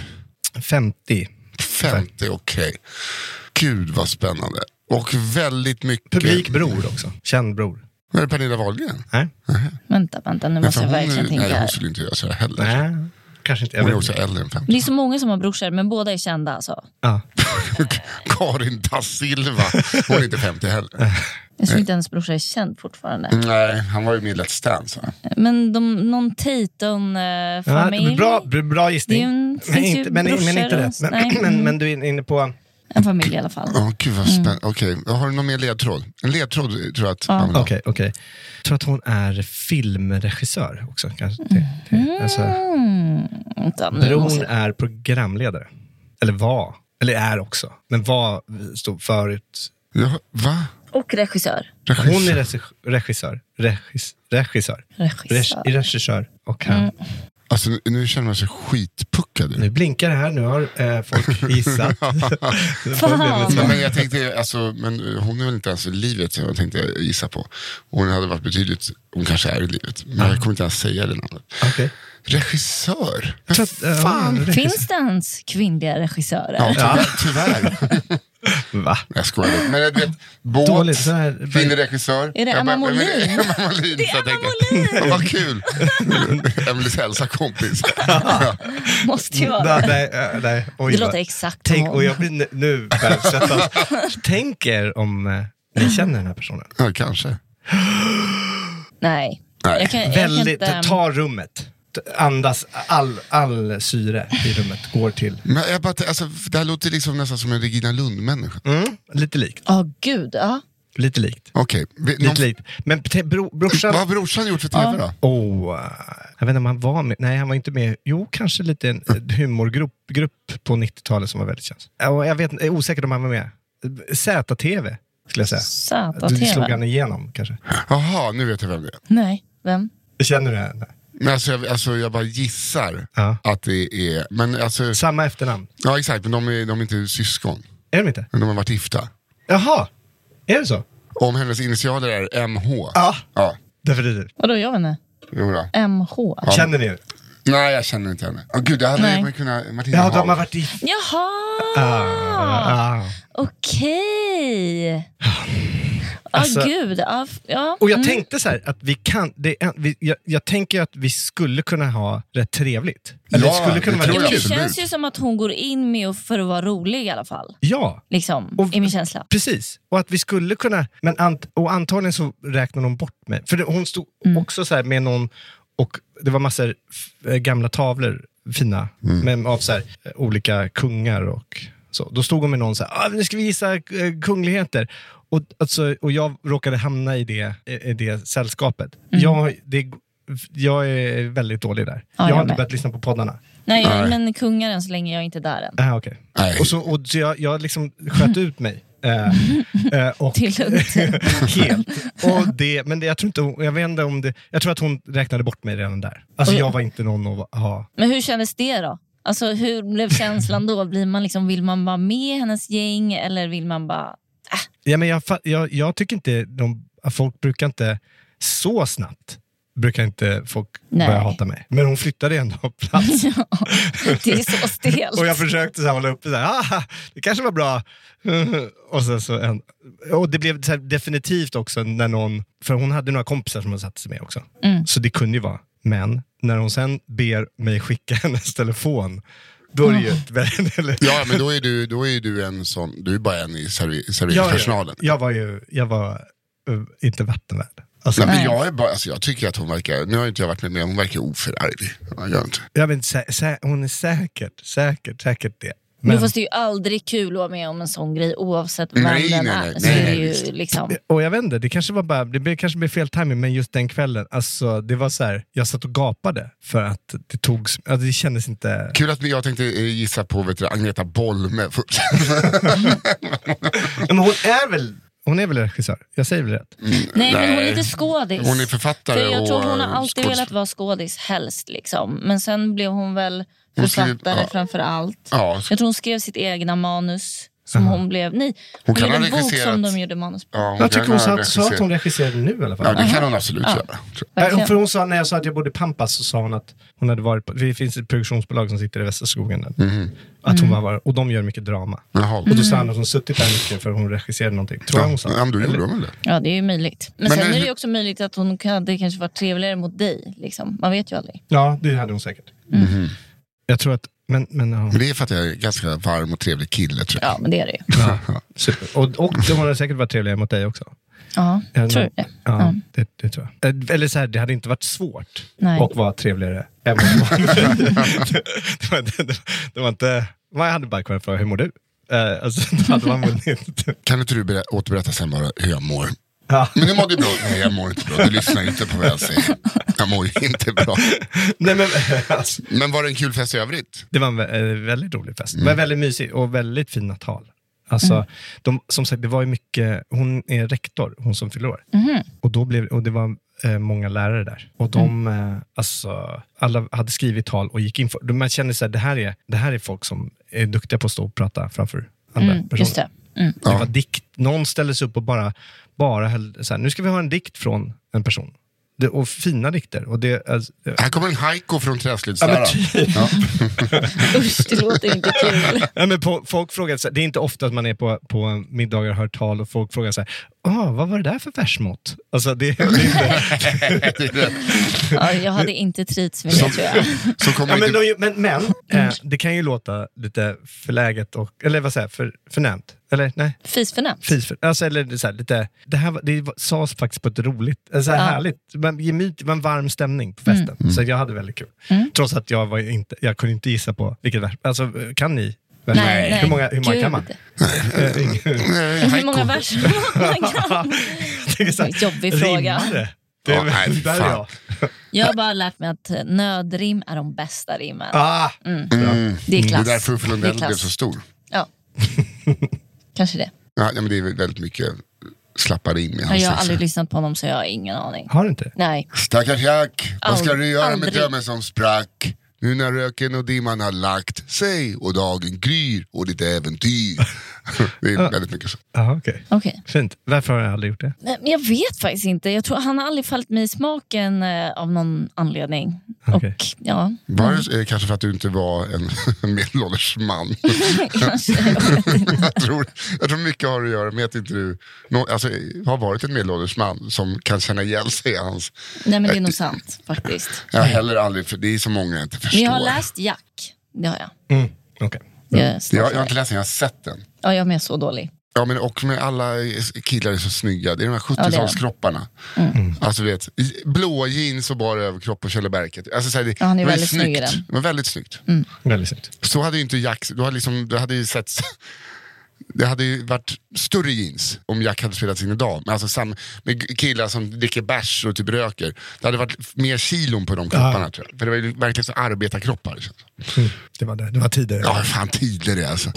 50, okej. Gud vad spännande. Och väldigt mycket... Publikbror också, känd bror. Är det Pernilla Wahlgren? Nej. Vänta, nu måste jag verkligen tänka. Nej, hon skulle inte göra så här heller. Nej, kanske inte. Hon är också äldre än 50. Det är så många som har brorsor, men båda är kända alltså. Ja. Karin da Silva. Hon är inte 50 heller. Jag tror inte ens brorsor är känd fortfarande. Nej, han var ju med i Let's Dance. Men någon Tatum-familj. Bra gissning. Men inte rätt. Men du är inne på... En familj i alla fall. Gud vad spännande. Okej, har du någon mer ledtråd? En ledtråd tror jag att man vill ha. Okej. Jag tror att hon är filmregissör också. Kanske. Bron är programledare. Eller var. Eller är också. Men stod förut. Ja, va? Och regissör. Hon är regissör. Och han... Alltså nu känner man sig skitpuckad. Nu blinkar det här, nu har folk gissat. Men jag tänkte, alltså, men hon är väl inte ens i livet, så jag tänkte gissa på. Hon hade varit betydligt, hon kanske är i livet. Men jag kommer inte ens säga det namnet. Okay. Regissör? Finns det ens kvinnliga regissörer? Ja, tyvärr. Va? Jag skojar. Men jag vet, båt, kvinnlig regissör. Är det Emma Molin? Det är Emma Molin. Vad kul. Emilie Elsa kompis. Måste ju vara. Nej. Oj, det låter exakt. Tänk, och jag blir nu tänker om ni känner den här personen. Ja, kanske. Nej. Ta rummet. Andas all syre i rummet går till. Men jag bara, alltså, det här låter liksom nästan som en Regina Lund-människa. Lite likt. Gud, ja. Lite likt. Okej. Lite likt. Men brorsan... Vad har brorsan gjort för tv då? Jag vet inte om han var med. Nej, han var inte med. Jo, kanske lite en humorgrupp på 90-talet som var väldigt känd. Jag är osäker om han var med. ZTV, skulle jag säga. ZTV? Du slog han igenom, kanske. Jaha, nu vet jag vem det är. Nej, vem? Känner du det? Nej. Men alltså jag bara gissar att det är... Men alltså, samma efternamn. Ja, exakt. Men de är inte syskon. Är de inte? Men de har varit gifta. Jaha, är det så? Om hennes initialer är MH. Ja. Definitivt. Vadå, jag vet inte. Jo då. MH. Ja. Känner ni det? Nej, jag känner inte henne. Gud, det hade man kunnat... Martina ja, de har varit i... Jaha! Okej. Alltså, gud. Ja. Och jag tänkte så här att vi kan... jag tänker att vi skulle kunna ha rätt trevligt. Eller det skulle kunna vara det känns ju som att hon går in med för att vara rolig i alla fall. Ja. Liksom, i min känsla. Precis. Och att vi skulle kunna... Men och antagligen så räknar de bort mig. För hon stod också så här med någon... Och det var massor gamla tavlor, fina, men av så här, olika kungar och så. Då stod hon med någon så här, nu ska vi visa kungligheter. Och jag råkade hamna i det sällskapet. Jag är väldigt dålig där. Ja, jag har inte börjat lyssna på poddarna. Nej, men kungaren så länge jag är inte där än. Okej. Och så jag liksom sköt ut mig. Och till helt. Men jag tror inte jag vet inte om det. Jag tror att hon räknade bort mig redan där. Alltså jag var inte någon att ha. Men hur kändes det då? Alltså hur blev känslan då? Blir man liksom, vill man vara med hennes gäng eller vill man bara Ja, men jag tycker inte folk brukar inte så snabbt. Brukar inte folk börja hata mig. Men hon flyttade ändå på plats. Ja, det är så stelt. Och jag försökte så här hålla uppe så här, det kanske var bra. Och det blev så här, definitivt också när någon, för hon hade några kompisar som hon satte sig med också. Så det kunde ju vara. Men när hon sen ber mig skicka hennes telefon, då är det ju ja, men då är du en sån, du är bara en i serveringspersonalen. Jag var inte vattenvärd. Alltså, men jag tycker att hon verkar, nu har inte jag varit med, hon verkar oförarglig. Jag vet inte, hon är säkert det. Men fast det är ju aldrig kul att vara med om en sån grej oavsett vem den är. Så är det ju liksom... Och jag vet inte, det kanske blev fel timing, men just den kvällen, alltså det var så här, jag satt och gapade för att det kändes inte... Kul att jag tänkte gissa på Agneta Bolme. Men hon är väl regissör? Jag säger väl rätt? Nej, men hon är inte skådis. Hon är författare. För jag tror hon har alltid velat vara skådis helst liksom. Men sen blev hon väl författare framför allt. Ja. Jag tror hon skrev sitt egna manus som hon blev. Nej, hon kan en bok som de gjorde manus på. Ja, jag tycker hon sa att hon regisserade nu i alla fall. Ja, det kan hon absolut göra. För hon sa, när jag sa att jag bodde i Pampas, så sa hon att hon hade varit på, det finns ett produktionsbolag som sitter i Västerskogen att hon var, och de gör mycket drama. Och då sa han att hon suttit där mycket för hon regisserade någonting. Tror jag hon sa. Ja, men då gjorde hon det. Ja, det är ju möjligt. Men sen är det ju också möjligt att hon hade kanske varit trevligare mot dig liksom. Man vet ju aldrig. Ja, det hade hon säkert. Jag tror att men det är för att jag är ganska varm och trevlig kille, tror jag. Ja, men det är det ju. Ja, super. Och de har säkert varit trevliga mot dig också. Ja, tror det. Ja, det tror jag. Eller så här, det hade inte varit svårt att vara trevligare än det var inte... Man hade bara kunnat fråga, hur mår du? Alltså, då hade man vunnit. Kan inte du återberätta sen bara hur jag mår? Ja. Men det mådde bra. Nej, jag mår inte bra. Du lyssnar inte på vad jag säger. Jag mår inte bra. Nej, men var det en kul fest i övrigt? Det var en väldigt rolig fest. Det var väldigt mysigt och väldigt fina tal. Alltså, som sagt, det var ju mycket... Hon är rektor, hon som fyller år. Och det var många lärare där. Och alla hade skrivit tal och gick in för... Man kände så här, det här är folk som är duktiga på att stå och prata framför andra personer. Just det. Det var dikt. Någon ställde sig upp och bara så här, nu ska vi ha en dikt från en person. Och fina dikter. Och här kommer en haiku från Träslidsslära. Usch, det låter inte kul. Ja, men folk frågar så här, det är inte ofta att man är på middagar och hör tal och folk frågar så här, vad var det där för versmått? Alltså det är inte... Ja, jag hade inte trivts med det, tror jag. Men det kan ju låta lite förläget och, eller vad säger jag, förnämt. Eller nej. Fisförnämt. Alltså, eller så här, lite, det sades faktiskt på ett roligt, så här härligt. Det var en varm stämning på festen. Så jag hade väldigt kul. Trots att jag kunde inte gissa på vilket vers. Alltså, kan ni? Nej. Hur många kan man? Hur många verser man kan? Det är jobbig fråga. Det är nej, där är jag. Jag har bara lärt mig att nödrim är de bästa rimmen. Det är klass. Det är därför Uffe Lundell blev så stor. Ja. Kanske det. Ja, men det är väldigt mycket slappa rim i hans Jag har aldrig lyssnat på honom så jag har ingen aning. Har du inte? Nej. Stackars Jack, vad ska du göra aldrig. med drömmen som sprack? Nu när röken och dimman har lagt sig och dagen gryr och ditt äventyr. Det är väldigt mycket så. Ja, Okej. Fint. Varför har jag aldrig gjort det? Men jag vet faktiskt inte. Jag tror han har aldrig fallit mig i smaken av någon anledning. Okej. Och ja. Var det kanske för att du inte var en medelålders man? Kanske. jag tror mycket har att göra med att inte du har varit en medelålders man som kan känna igen sig i hans... Nej, men det är nog sant faktiskt. Jag har heller aldrig, för det är så många jag inte förstår. Men jag har läst Jack. Det har jag. Okej. Jag har inte läst den, jag har sett den. Ja, jag är med så dålig. Ja, men och med alla killar är så snygga. Det är de här 70-talskropparna. Alltså du vet, blåa jeans och bara överkropp och Källeberget. Alltså, så här, han är det var väldigt snygg i snyggt. den. Det var väldigt snyggt. Väldigt snyggt. Så hade ju inte Jack, du hade ju sett... Det hade ju varit större jeans om Jack hade spelats in idag. Men alltså med killar som dricker bärs och typ röker. Det hade varit mer kilon på de kropparna tror jag. För det var ju verkligen så arbetarkroppar. Det var tidigare. Ja, fan tidigare alltså.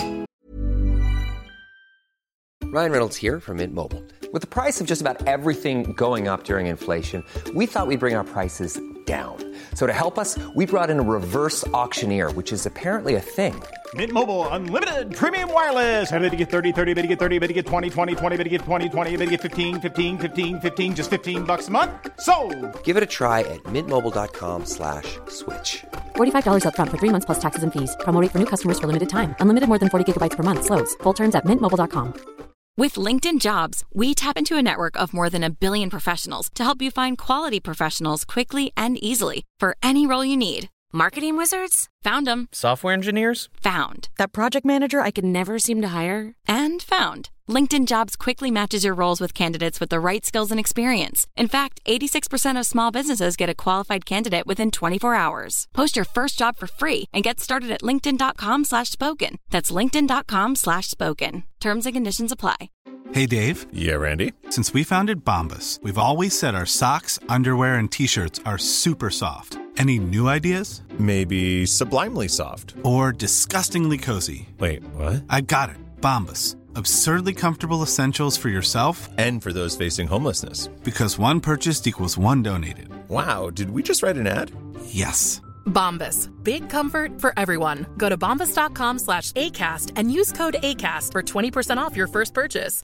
Ryan Reynolds here from Mint Mobile. With the price of just about everything going up during inflation, we thought we'd bring our prices down. So to help us, we brought in a reverse auctioneer, which is apparently a thing. Mint Mobile Unlimited Premium Wireless. How to get 30, 30, bit to get 30, bit to get 20, 20, 20, bit to get 20, 20, bit to get 15, 15, 15, 15, just $15 a month? Sold! Give it a try at mintmobile.com/switch. $45 up front for 3 months plus taxes and fees. Promo rate for new customers for limited time. Unlimited more than 40 gigabytes per month. Slows full terms at mintmobile.com. With LinkedIn Jobs, we tap into a network of more than 1 billion professionals to help you find quality professionals quickly and easily for any role you need. Marketing wizards? Found them. Software engineers? Found. That project manager I could never seem to hire? And found. LinkedIn Jobs quickly matches your roles with candidates with the right skills and experience. In fact, 86% of small businesses get a qualified candidate within 24 hours. Post your first job for free and get started at linkedin.com/spoken. That's linkedin.com/spoken. Terms and conditions apply. Hey, Dave. Yeah, Randy. Since we founded Bombas, we've always said our socks, underwear, and T-shirts are super soft. Any new ideas? Maybe sublimely soft. Or disgustingly cozy. Wait, what? I got it. Bombas. Absurdly comfortable essentials for yourself And for those facing homelessness. because one purchased equals one donated. Wow, did we just write an ad? Yes. Bombas. Big comfort for everyone. Go to bombas.com/ACAST and use code ACAST for 20% off your first purchase.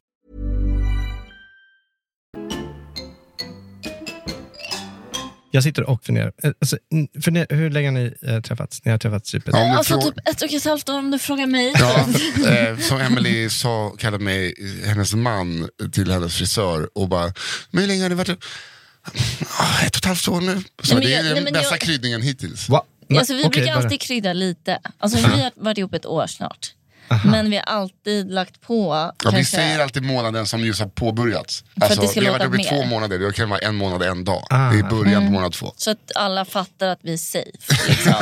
Jag sitter och funderar. Alltså, hur länge har ni träffats? Ni har träffats typ... Alltså typ 1,5 år om du frågar mig. Ja, som Emily kallade mig hennes man till hennes frisör och bara, men hur länge har det varit? 1,5 år nu. Så Nej, det är den bästa jag... kryddningen hittills. Va? Alltså, vi brukar alltid krydda lite. Alltså, vi har varit ihop 1 år snart. Men vi har alltid lagt på Ja, vi säger alltid månaden som just har påbörjats. Alltså, det har varit 2 månader. Det kan vara 1 månad 1 dag. Det är början på månad 2. Så att alla fattar att vi är safe liksom.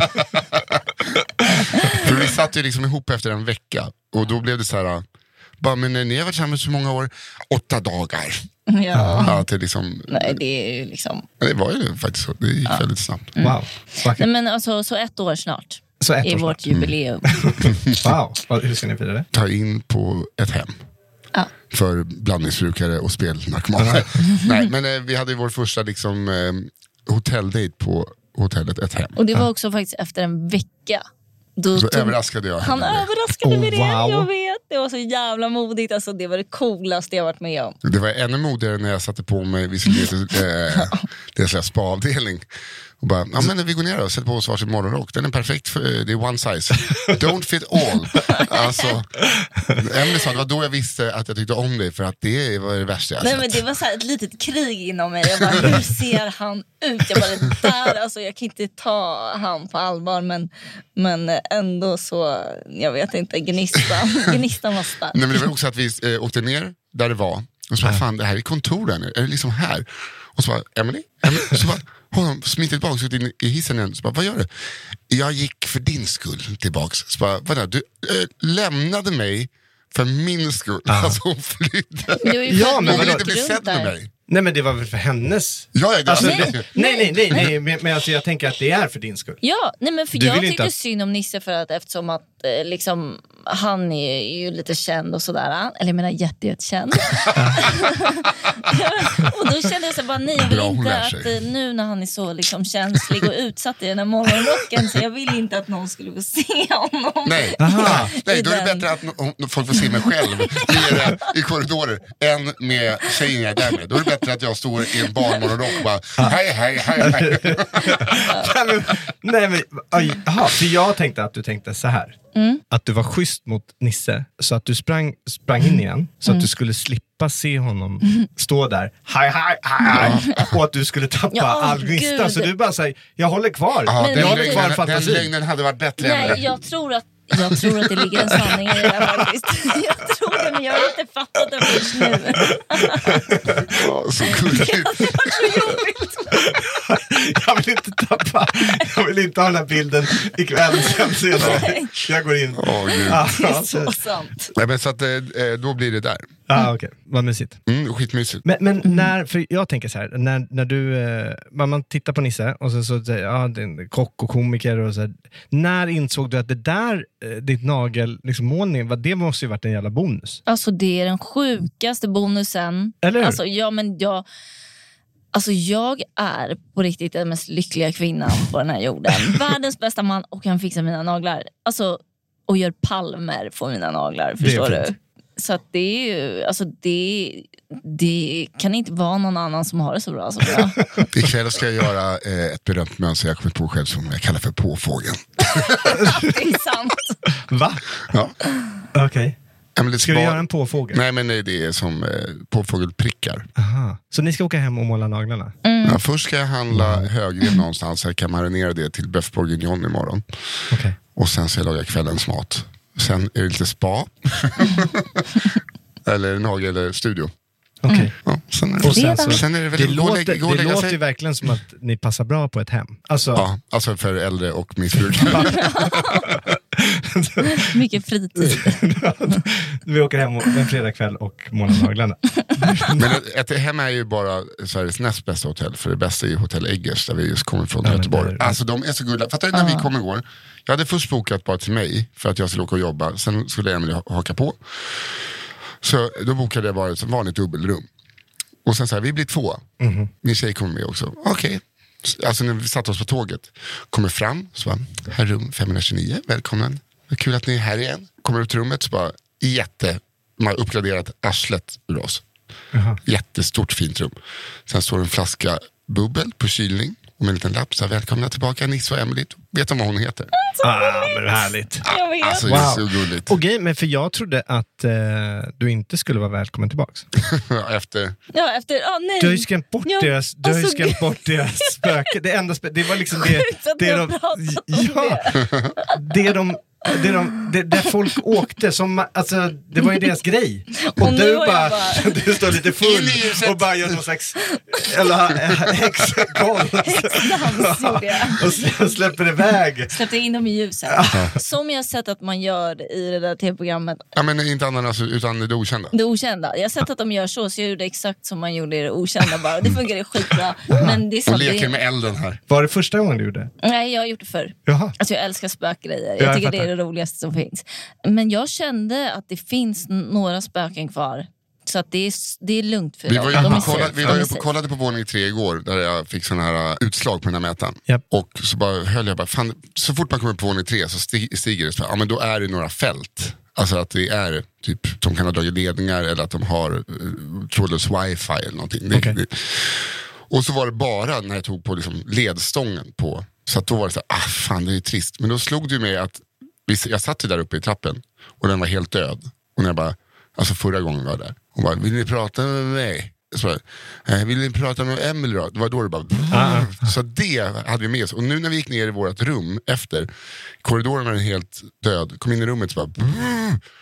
För vi satt ju liksom ihop efter en vecka. Och då blev det så här, bara, men ni har varit tillsammans så många år. 8 dagar. Ja. Det liksom, Nej, det är ju liksom... det var ju faktiskt så. Det gick väldigt snabbt. Wow. Nej, men alltså, så 1 år snart. Så 1 år i snart. vårt jubileum. Wow. Hur ska ni fira det? Ta in på ett hem. För blandningsbrukare och spelnarkomaner. Nej, men vi hade ju vår första liksom, hotelldate på hotellet Ett Hem. Och det var också faktiskt efter en vecka. Så överraskade jag Han henne. överraskade med det, wow. jag vet. Det var så jävla modigt. Alltså, det var det coolaste jag varit med om. Det var ännu modigare när jag satte på mig, vi skulle ner till deras spa-avdelning. Och bara, ja men vi går ner och sätter på oss varsin morgonrock. Den är perfekt, det är one size. Don't fit all. Alltså, Emily sa, det var då jag visste att jag tyckte om dig. För att det var det värsta jag Nej, sett. men det var så här ett litet krig inom mig. Jag bara, hur ser han ut? Jag bara, det där, alltså, jag kan inte ta han på allvar. Men ändå så, jag vet inte, gnistan var stark. Nej, men det var också att vi åkte ner där det var. Och så bara, fan det här är kontoren, är det liksom här? Och så bara, Emily? Så bara, honom smiter tillbaka och in i hissen igen. Så bara, vad gör du? Jag gick för din skull tillbaks. Så bara, vadå? Du lämnade mig för min skull. Alltså hon flydde. Ja, men hon vill inte bli sedd med mig. Nej, men det var väl för hennes. Nej, men alltså jag tänker att det är för din skull. Ja, nej, men för jag tycker synd om Nisse för att eftersom att liksom, han är ju lite känd och sådär. Eller jag menar jättekänd. Och då kände jag så bara, nej, jag vill inte att nu när han är så liksom känslig och utsatt i den här morgonrocken, så jag vill inte att någon skulle få se honom. Nej, nej, då är det bättre att folk får se mig själv i korridorer än med tjejen jag är där med. Då är det bättre att jag står i en barnmorgonrock och bara hej. Nej, men för jag tänkte att du tänkte så här. Att du var schysst mot Nisse så att du sprang in igen så att du skulle slippa se honom stå där hej och att du skulle tappa all gnista. Så du bara säger, jag håller kvar. Jag håller kvar fantasin. Den lögnen hade varit bättre. Nej, jag tror att det ligger en sanning i det här faktiskt. Jag tror det, men jag har inte fattat det först nu. Så gulligt. Det var så jobbigt. Jag vill inte ha den här bilden ikväll senare. Jag går in. Det är så sant. Nej, men så att då blir det där. Okej. Vad mysigt. Skitmysigt. Men när, för jag tänker så här, när du man tittar på Nisse och så säger det är en kock och komiker och så här, när insåg du att det där ditt nagel liksom målning, det måste ju varit en jävla bonus. Alltså det är den sjukaste bonusen. Eller hur? Alltså jag är på riktigt den mest lyckliga kvinnan på den här jorden. Världens bästa man, och han fixar mina naglar. Alltså, och gör palmer på mina naglar, förstår du? Så att det är ju, alltså det kan inte vara någon annan som har det så bra som jag. Ikväll ska jag göra ett berömt mönster jag kommit på själv som jag kallar för påfågeln. Det är sant. Va? Ja. Okej. Ska du göra en påfågel? Nej, men det är som påfågelprickar. Aha. Så ni ska åka hem och måla naglarna? Ja, först ska jag handla högrev någonstans. Jag kan marinera det till bœuf bourguignon imorgon. Okay. Och sen ska jag laga kvällens mat. Sen är det lite spa. Eller nagel eller studio. Okej. Ja, sen är det väl det låter ju verkligen som att ni passar bra på ett hem. Alltså... Ja, alltså för äldre och missbrukare. Mycket fritid. Vi åker hem en fredagkväll och målar naglarna. Men ett hem är ju bara Sveriges näst bästa hotell. För det bästa är ju Hotell Eggers, där vi just kommer från Göteborg. Alltså de är så gulliga. Fattar du när vi kom igår? Jag hade först bokat bara till mig för att jag skulle åka och jobba. Sen skulle Emily haka på. Så då bokade jag bara ett vanligt dubbelrum. Och sen så här, vi blir 2. Min tjej kommer med också. Okej. Alltså när vi satt oss på tåget, kommer fram, så bara, här rum 529, välkommen. Kul att ni är här igen. Kommer ut till rummet, så bara, man har uppgraderat arslet ur oss. Jättestort fint rum. Sen står en flaska bubbel på kylning. Och med en liten lapp, så här, välkomna tillbaka Nisse och Emily. Vet de vad hon heter? Men det är härligt. Alltså det är så gulligt. Okej, men för jag trodde att du inte skulle vara välkommen tillbaks. efter... nej. Du har ju skrämt bort deras spöke. Det enda det var liksom det där folk åkte som, alltså det var ju deras grej. Och du bara du står lite full och bara gör någon slags häxkoll och släpper iväg. Släppte in dem i ljuset. Som jag har sett att man gör i det där tv-programmet. Ja, men inte annars utan det okända. Det okända. Jag har sett att de gör så jag gjorde exakt som man gjorde i det okända bara. Det funkar skitbra. Men det är så och leker med elden här. Var det första gången du gjorde? Nej, jag har gjort det förr. Alltså jag älskar spökgrejer. Jag tycker det är det roligaste som finns. Men jag kände att det finns några spöken kvar. Så att det är lugnt för dem. Vi var ju kollade på våning 3 igår, där jag fick sån här utslag på den här mätaren. Och så bara höll jag fan, så fort man kommer på våning 3 så stiger det. Ja, men då är det några fält. Alltså att det är typ, de kan ha dragit ledningar eller att de har trådlös wifi eller någonting. Och så var det bara när jag tog på liksom ledstången på. Så att då var det så här, fan det är trist. Men då slog det mig att jag satt ju där uppe i trappen och den var helt död. Och när jag bara, alltså förra gången var jag där. Hon bara, vill ni prata med mig? Så bara, vill ni prata med Emily då? Det var då det bara... Så det hade vi med oss. Och nu när vi gick ner i vårt rum efter, korridoren var den helt död. Kom in i rummet så bara...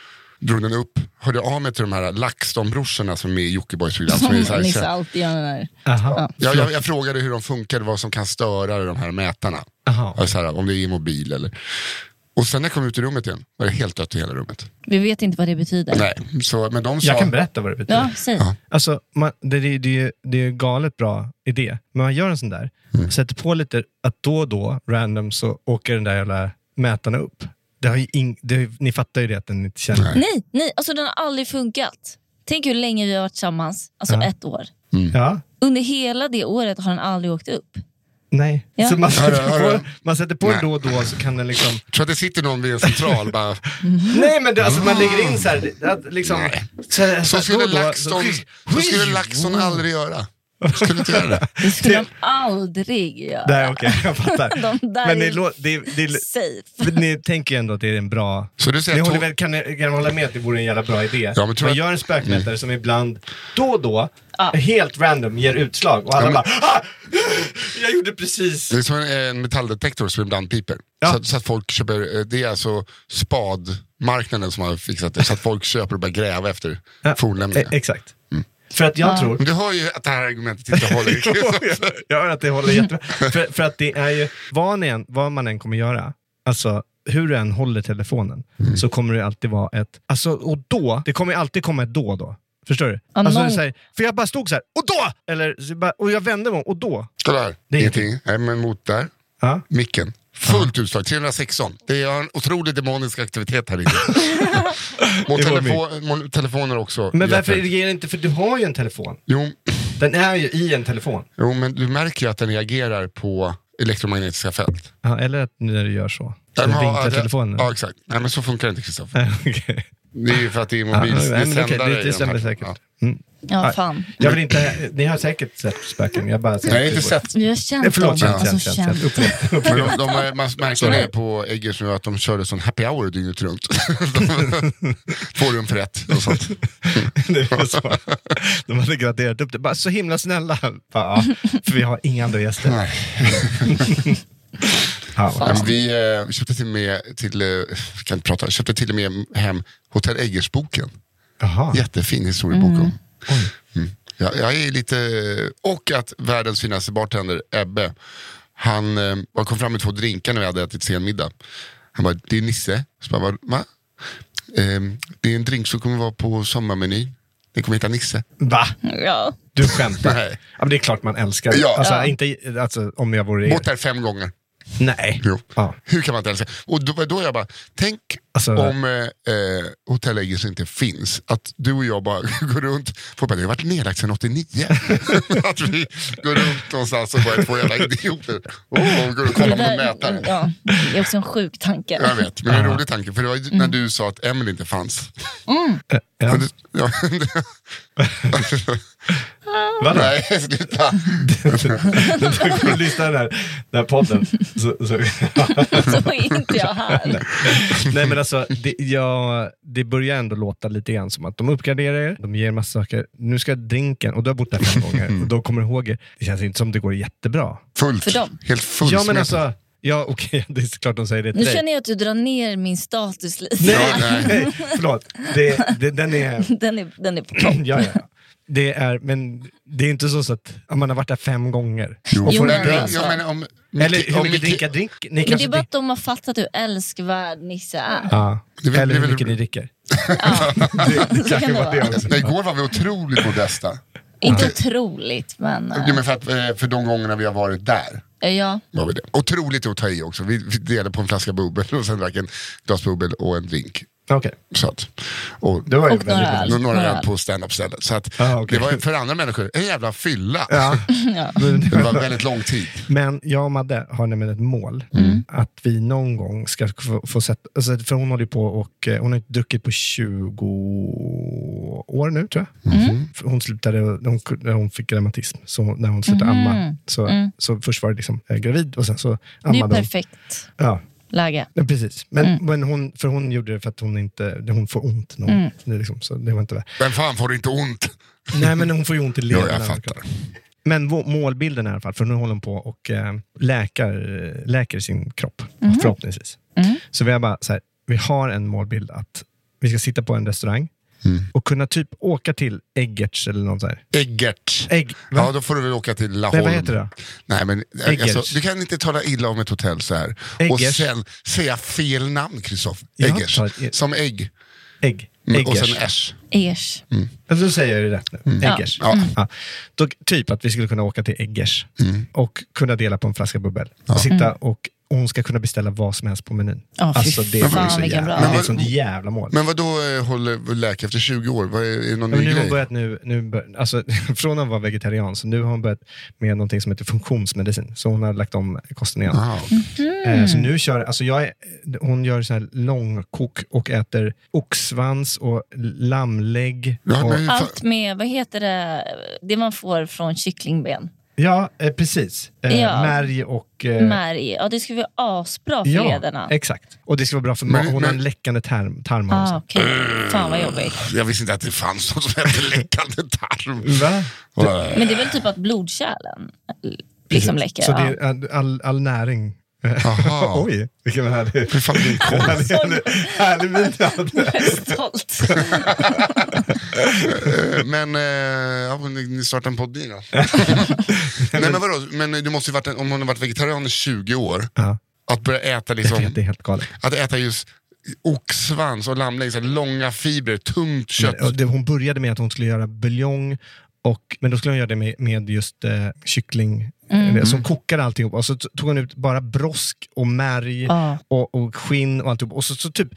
drog den upp, hörde av mig till de här LaxTon-brorsorna som är i Jockibois program. Som är så här, Nisse alltid gör den där. Jag frågade hur de funkade, vad som kan störa de här mätarna. Så här, om det är mobil eller... Och sen när jag kom ut i rummet igen var det helt dött i hela rummet. Vi vet inte vad det betyder. Nej, men de sa... Jag kan berätta vad det betyder. Ja, säg. Alltså, det är galet bra idé. Men man gör en sån där. Sätter på lite att då och då, random, så åker den där jävla mätarna upp. Ni fattar ju det att den inte känner. Nej, alltså den har aldrig funkat. Tänk hur länge vi har varit tillsammans. Alltså 1 år. Ja. Under hela det året har den aldrig åkt upp. Nej, så man sätter på den då och då så kan den liksom... Jag tror att det sitter någon vid en central bara... Nej, men man lägger in så här liksom... Så skulle LaxTon aldrig göra. Skulle inte göra det. Det skulle de aldrig göra. Nej, okej, jag fattar. De där men är safe. Ni tänker ändå att det är en bra... Så du säger kan ni hålla med att det vore en jävla bra idé? Ja, man gör en spökmätare som ibland då och då helt random ger utslag. Och alla bara... jag gjorde precis... Det är som en metalldetektor som ibland piper. Så att folk köper... Det är alltså spadmarknaden som har fixat det. Så att folk köper och börjar gräva efter fornlämningar. Exakt. För att jag tror... Du hör ju att det här argumentet inte håller. Jag hör att det håller jättebra. för att det är ju... Vad man än kommer göra, alltså hur du än håller telefonen, så kommer det alltid vara ett... Alltså, och då... Det kommer alltid komma ett då. Förstår du? Alltså, det är så här, för jag bara stod så här, och då! Eller, och jag vände mig och då... Kolla här, ingenting. Nej, men mot där. Micken. Fullt utslag, 316. Det är en otrolig demonisk aktivitet här inne. Telefoner också. Men varför reagerar inte? För du har ju en telefon. Jo. Den är ju i en telefon. Jo, men du märker ju att den reagerar på elektromagnetiska fält. Ja, eller att när du gör så. Så vinklar telefonen. Ja, exakt. Nej, men så funkar det inte, Kristoffer. Okay. Det är ju för att det är mobilsändare. Det stämmer säkert. Ja, fan. Jag vill inte, ni har säkert sett spöken. Jag bara har inte sett. Vi har känt dem. Man märker det på Eggers nu att de körde sån happy hour dygnet runt. Får rum för rätt och sånt. Det var så. De hade graderat upp det. Bara så himla snälla. För vi har inga andra gäster. Nej. Vi köpte till och med hem Hotell Eggers-boken. Jättefin historiebok om. Jag är lite... Och att världens finaste bartender Ebbe, han kom fram med 2 drinkar när vi hade ätit sen middag. Han bara, det är Nisse. Så bara, va? Det är en drink som kommer vara på sommarmeny. Det kommer heta Nisse. Va? Ja. Du skämtar. Nej. Ja, men det är klart man älskar det. Ja. Alltså, om jag vore... Bort där 5 gånger. Nej. Jo. Hur kan man inte älska? Och då jag bara, tänk om Hotell Eggers inte finns. Att du och jag bara går runt. Det har varit nedlagt sedan 89. Att vi går runt någonstans och bara 2 jävla idioter. Och går och kollar på mätaren. Ja, det är också en sjuk tanke. Jag vet, men en rolig tanke. För det var när du sa att Emily inte fanns. Vadå? Nej, sluta. Du kommer lyssna den här podden. Så är inte jag här. Nej, men alltså det börjar ändå låta lite grann som att de uppgraderar er. De ger en massa saker. Nu ska drinken, och du har bott där 5 gånger. Och då kommer du ihåg, det känns inte som det går jättebra. Fullt. För dem. Helt fullt. Ja, men alltså... Ja, okej, det är klart de säger det till dig. Nu känner jag att du drar ner min status lite. Nej, förlåt. Den är på topp. Ja. Men det är inte så att man har varit där 5 gånger. Jo, och får men, eller hur mycket drink. Men det är bara att de har fattat hur älskvärd Nisse är. Ja. Eller hur mycket ni dricker. Ja. det kan vara det också. Igår var vi otroligt modesta. Inte otroligt, men... Jo, men för de gångerna vi har varit där. Ja. Var vi det. Otroligt att ta i också. Vi delade på en flaska bubbel och sen drack en glas bubbel och en drink. Okej. Så att, det var ju några öl på stand-up-stället. Så att det var för andra människor en jävla fylla. Ja. Det var väldigt lång tid. Men jag och Madde har nämligen ett mål. Att vi någon gång ska få sätta... Alltså, för hon håller på och hon har inte druckit på 20 år nu, tror jag. Hon slutade när hon fick reumatism. Så när hon slutade amma. Så först var det liksom gravid och sen så ammade hon. Det är perfekt. Ja. Läge. Ja, precis. Men hon gjorde det för att hon får ont. Det liksom, så det var inte det. Men fan får du inte ont? Nej, men hon får ju ont i leden. Ja, jag fattar. Men målbilden i alla fall, för nu håller hon på och läker sin kropp, förhoppningsvis. Så vi har bara så här, vi har en målbild att vi ska sitta på en restaurang och kunna typ åka till Eggerts eller något så här. Eggert. Ja, då får du väl åka till Laholm. Nej, vad heter det? Nej, men alltså, du kan inte tala illa om ett hotell så här. Eggers. Och sen säga fel namn, Kristoffer. Eggers. Som ägg. Och sen Eggers. Alltså, då säger jag det rätt nu. Eggers. Ja. Då, typ att vi skulle kunna åka till Eggers och kunna dela på en flaska bubbel. Och sitta och hon ska kunna beställa vad som helst på menyn. Alltså det är så jävla. Det är ett sånt jävla mål. Men vad då håller läkare efter 20 år? Vad är någon ny nu grej? har hon börjat alltså, från att vara vegetarian, så nu har hon börjat med någonting som heter funktionsmedicin. Så hon har lagt om kosten igen. Så nu kör, alltså hon gör så här långkok och äter oxsvans och lammlägg. Och allt med, vad heter det man får från kycklingben? Ja, precis. Märg och... Märg, ja det ska vara asbra för lederna. Exakt. Och det ska vara bra för hon har en läckande tarm. Okej. Fan vad jobbigt. Jag visste inte att det fanns något som heter läckande tarm. Va? Men det är väl typ att blodkärlen liksom läcker. Så det är all näring. Oj, vilken härlig. Hur fan blir det härlig video. Jag är stolt. Men ni startar en podd då. Nej, men vadå? Men du måste ju varit om hon har varit vegetarian i 20 år. Att börja äta liksom, det är helt galet. Att äta just oxsvans och lammlägg, så långa fibrer, tungt kött. Hon började med att hon skulle göra buljong, men då skulle hon göra det med just kyckling. Som kokade alltihop. Och så tog hon ut bara brosk och märg och skinn och alltihop. Och så typ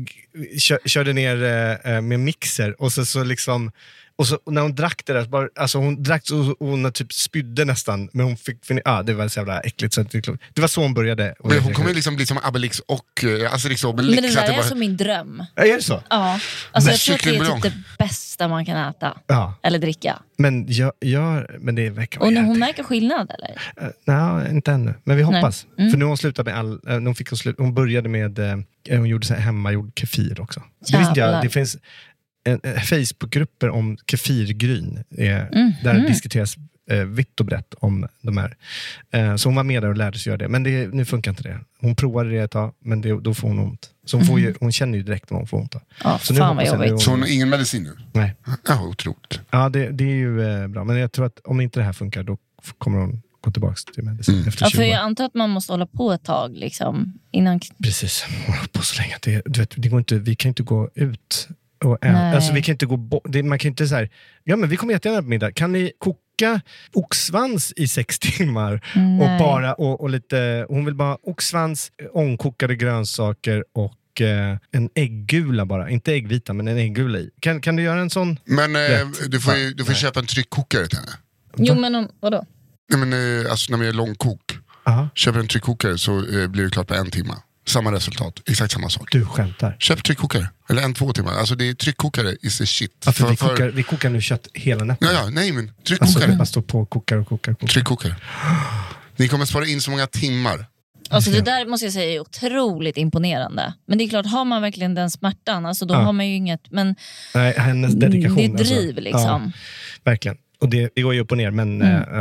körde ner med mixer. Och så liksom... Och så när hon drack det där, alltså hon drack och hon typ spydde nästan. Men hon fick det var så jävla äckligt. Så det var så hon började. Men hon kommer liksom bli som Abelix och Asterix och Obelix. Men det där är som min dröm. Är det så? Ja, alltså jag tror att det är typ det bästa man kan äta. Eller dricka. Men men det verkar. Och när hon märker skillnad eller? Nej, inte ännu. Men vi hoppas. För nu har hon slutat med hon började med hon gjorde så här hemmagjord kefir också. Det visste jag. Det finns Facebookgrupper om kefirgryn där det diskuteras vitt och brett om de här. Så hon var med där och lärde sig göra det. Men nu funkar inte det. Hon provade det ett tag, men då får hon ont. Så hon känner ju direkt vad hon får ont av. Så nu så hon har ingen medicin nu? Nej. Ja, otroligt. Ja, det är ju bra. Men jag tror att om inte det här funkar, då kommer hon gå tillbaka till medicin efter 20 år. För jag antar att man måste hålla på ett tag liksom, innan... Precis, på så länge. Det går inte, vi kan inte gå ut och alltså vi kan inte gå man kan inte så här, men vi kommer jättegärna på middag. Kan ni koka oxsvans i 6 timmar och bara och lite, hon vill bara oxsvans, ångkokade grönsaker och en ägggula bara, inte äggvita men en ägggula i. Kan du göra en sån? Men du får köpa en tryckkokare till henne. Jo, men vadå? Nej, men alltså när man gör långkok. Köper en tryckkokare så blir det klart på 1 timme. Samma resultat, exakt samma sak. Du skämtar. Köp tryckkokare, eller 1-2 timmar. Alltså det är tryckkokare is the shit. Ja, för vi kokar nu kött hela natten. Ja, nej men tryckkokare. Alltså, bara stå på och kokar. Tryckkokare. Ni kommer spara in så många timmar. Alltså det där måste jag säga är otroligt imponerande. Men det är klart, har man verkligen den smärtan, alltså då har man ju inget, men nej, hennes dedikation. Det är driv alltså. liksom. Ja, verkligen. Och det går ju upp och ner, men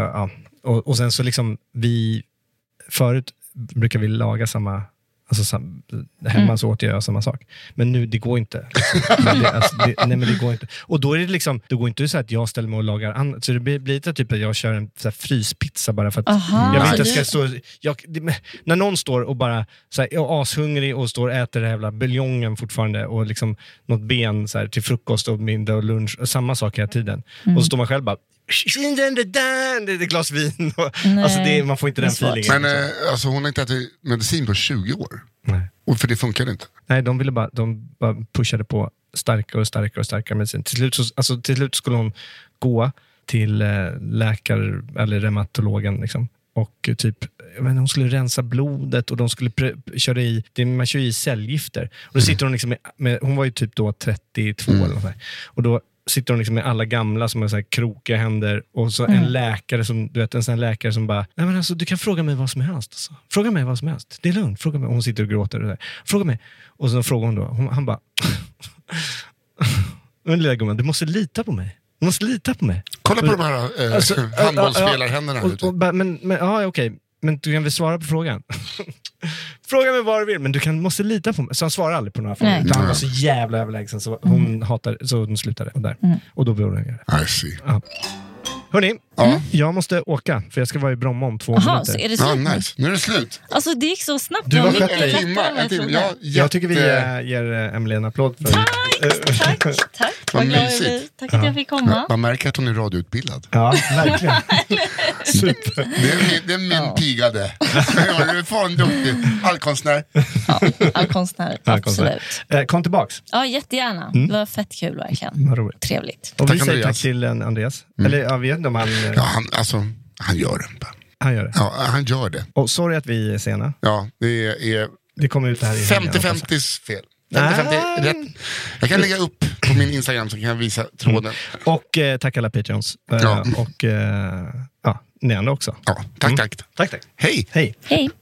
och sen så liksom förut brukar vi laga samma. Alltså hemma så åt jag samma sak. Men nu, det går inte. Men det går inte. Och då är det liksom, det går inte så att jag ställer mig och lagar annat. Så det blir lite typ att jag kör en så här fryspizza bara för att jag vet att jag ska stå. När någon står och bara så här, är ashungrig och står och äter det här jävla buljongen fortfarande och liksom något ben så här, till frukost och middag och lunch och samma sak hela tiden. Och så står man själv bara det är glas vin alltså man får inte den feelingen. Men alltså hon har inte ätit medicin på 20 år. Nej. Och för det funkar inte. Nej, de bara pushade på starkare medicin. Till slut skulle hon gå till läkare eller reumatologen liksom. Och typ, hon skulle rensa blodet och de skulle köra i, man kör i cellgifter. Och då sitter hon liksom med hon var ju typ då 32 eller något där. Och då sitter hon liksom med alla gamla som har så här krokiga händer och så en läkare som, du vet, en sån här läkare som bara, nej men alltså du kan fråga mig vad som helst alltså. Fråga mig vad som helst, det är lugnt, fråga mig. Och hon sitter och gråter och där. Fråga mig. Och så frågar hon då, han bara men lilla gumman, du måste lita på mig. Du måste lita på mig. Kolla på de här handbollsspelarhänderna. Men okej. Men du kan väl svara på frågan. Fråga mig vad du vill, men du måste lita på mig. Så han svarar aldrig på några frågor. Han var så jävla överlägsen så hon hatade, så hon slutade där. Och då började hon göra det. I see. Ja. Hörrni, jag måste åka för jag ska vara i Bromma om 2 minuter. Så är det slut nu? Nice. Nu är det slut. Alltså det gick så snabbt. Du var skött en timme. Jag tycker vi ger Emelie en applåd för Tack. Vad glad jag blir. Tack att jag fick komma. Man märker att hon är radioutbildad. Ja, verkligen. Super. Det är min pigade. Du är fan duktig. Allkonstnär. Ja, allkonstnär. Absolut. Kom tillbaks. Ja, jättegärna. Det var fett kul verkligen. Vad roligt. Trevligt. Och vi säger tack till Andreas. Eller jag vet inte om han... Ja, han gör det. Han gör det. Ja, han gör det. Och sorry att vi är sena. Ja, det kommer ut här i 50-50 fel. 50-50 rätt. Jag kan lägga upp på min Instagram så kan jag visa tråden. Och tack alla Patreons. Och ni andra också. Ja, tack. Hej. Hej.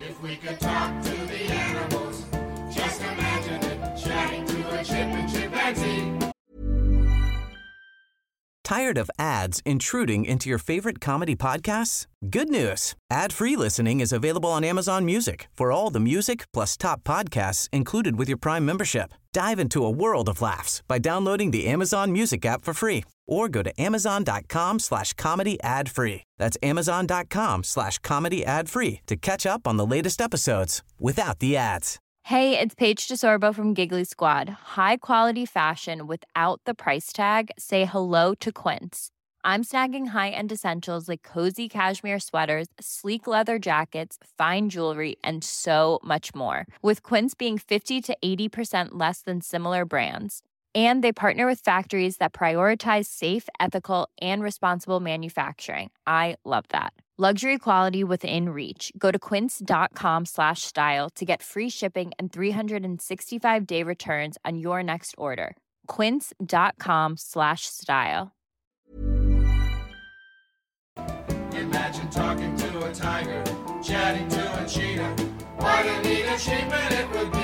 Tired of ads intruding into your favorite comedy podcasts? Good news. Ad-free listening is available on Amazon Music for all the music plus top podcasts included with your Prime membership. Dive into a world of laughs by downloading the Amazon Music app for free or go to amazon.com/comedy ad-free. That's amazon.com/comedy ad-free to catch up on the latest episodes without the ads. Hey, it's Paige DeSorbo from Giggly Squad. High quality fashion without the price tag. Say hello to Quince. I'm snagging high-end essentials like cozy cashmere sweaters, sleek leather jackets, fine jewelry, and so much more. With Quince being 50 to 80% less than similar brands. And they partner with factories that prioritize safe, ethical, and responsible manufacturing. I love that. Luxury quality within reach. Go to quince.com/style to get free shipping and 365-day returns on your next order. Quince.com/style. Imagine talking to a tiger, chatting to a cheetah. What a neat achievement it would be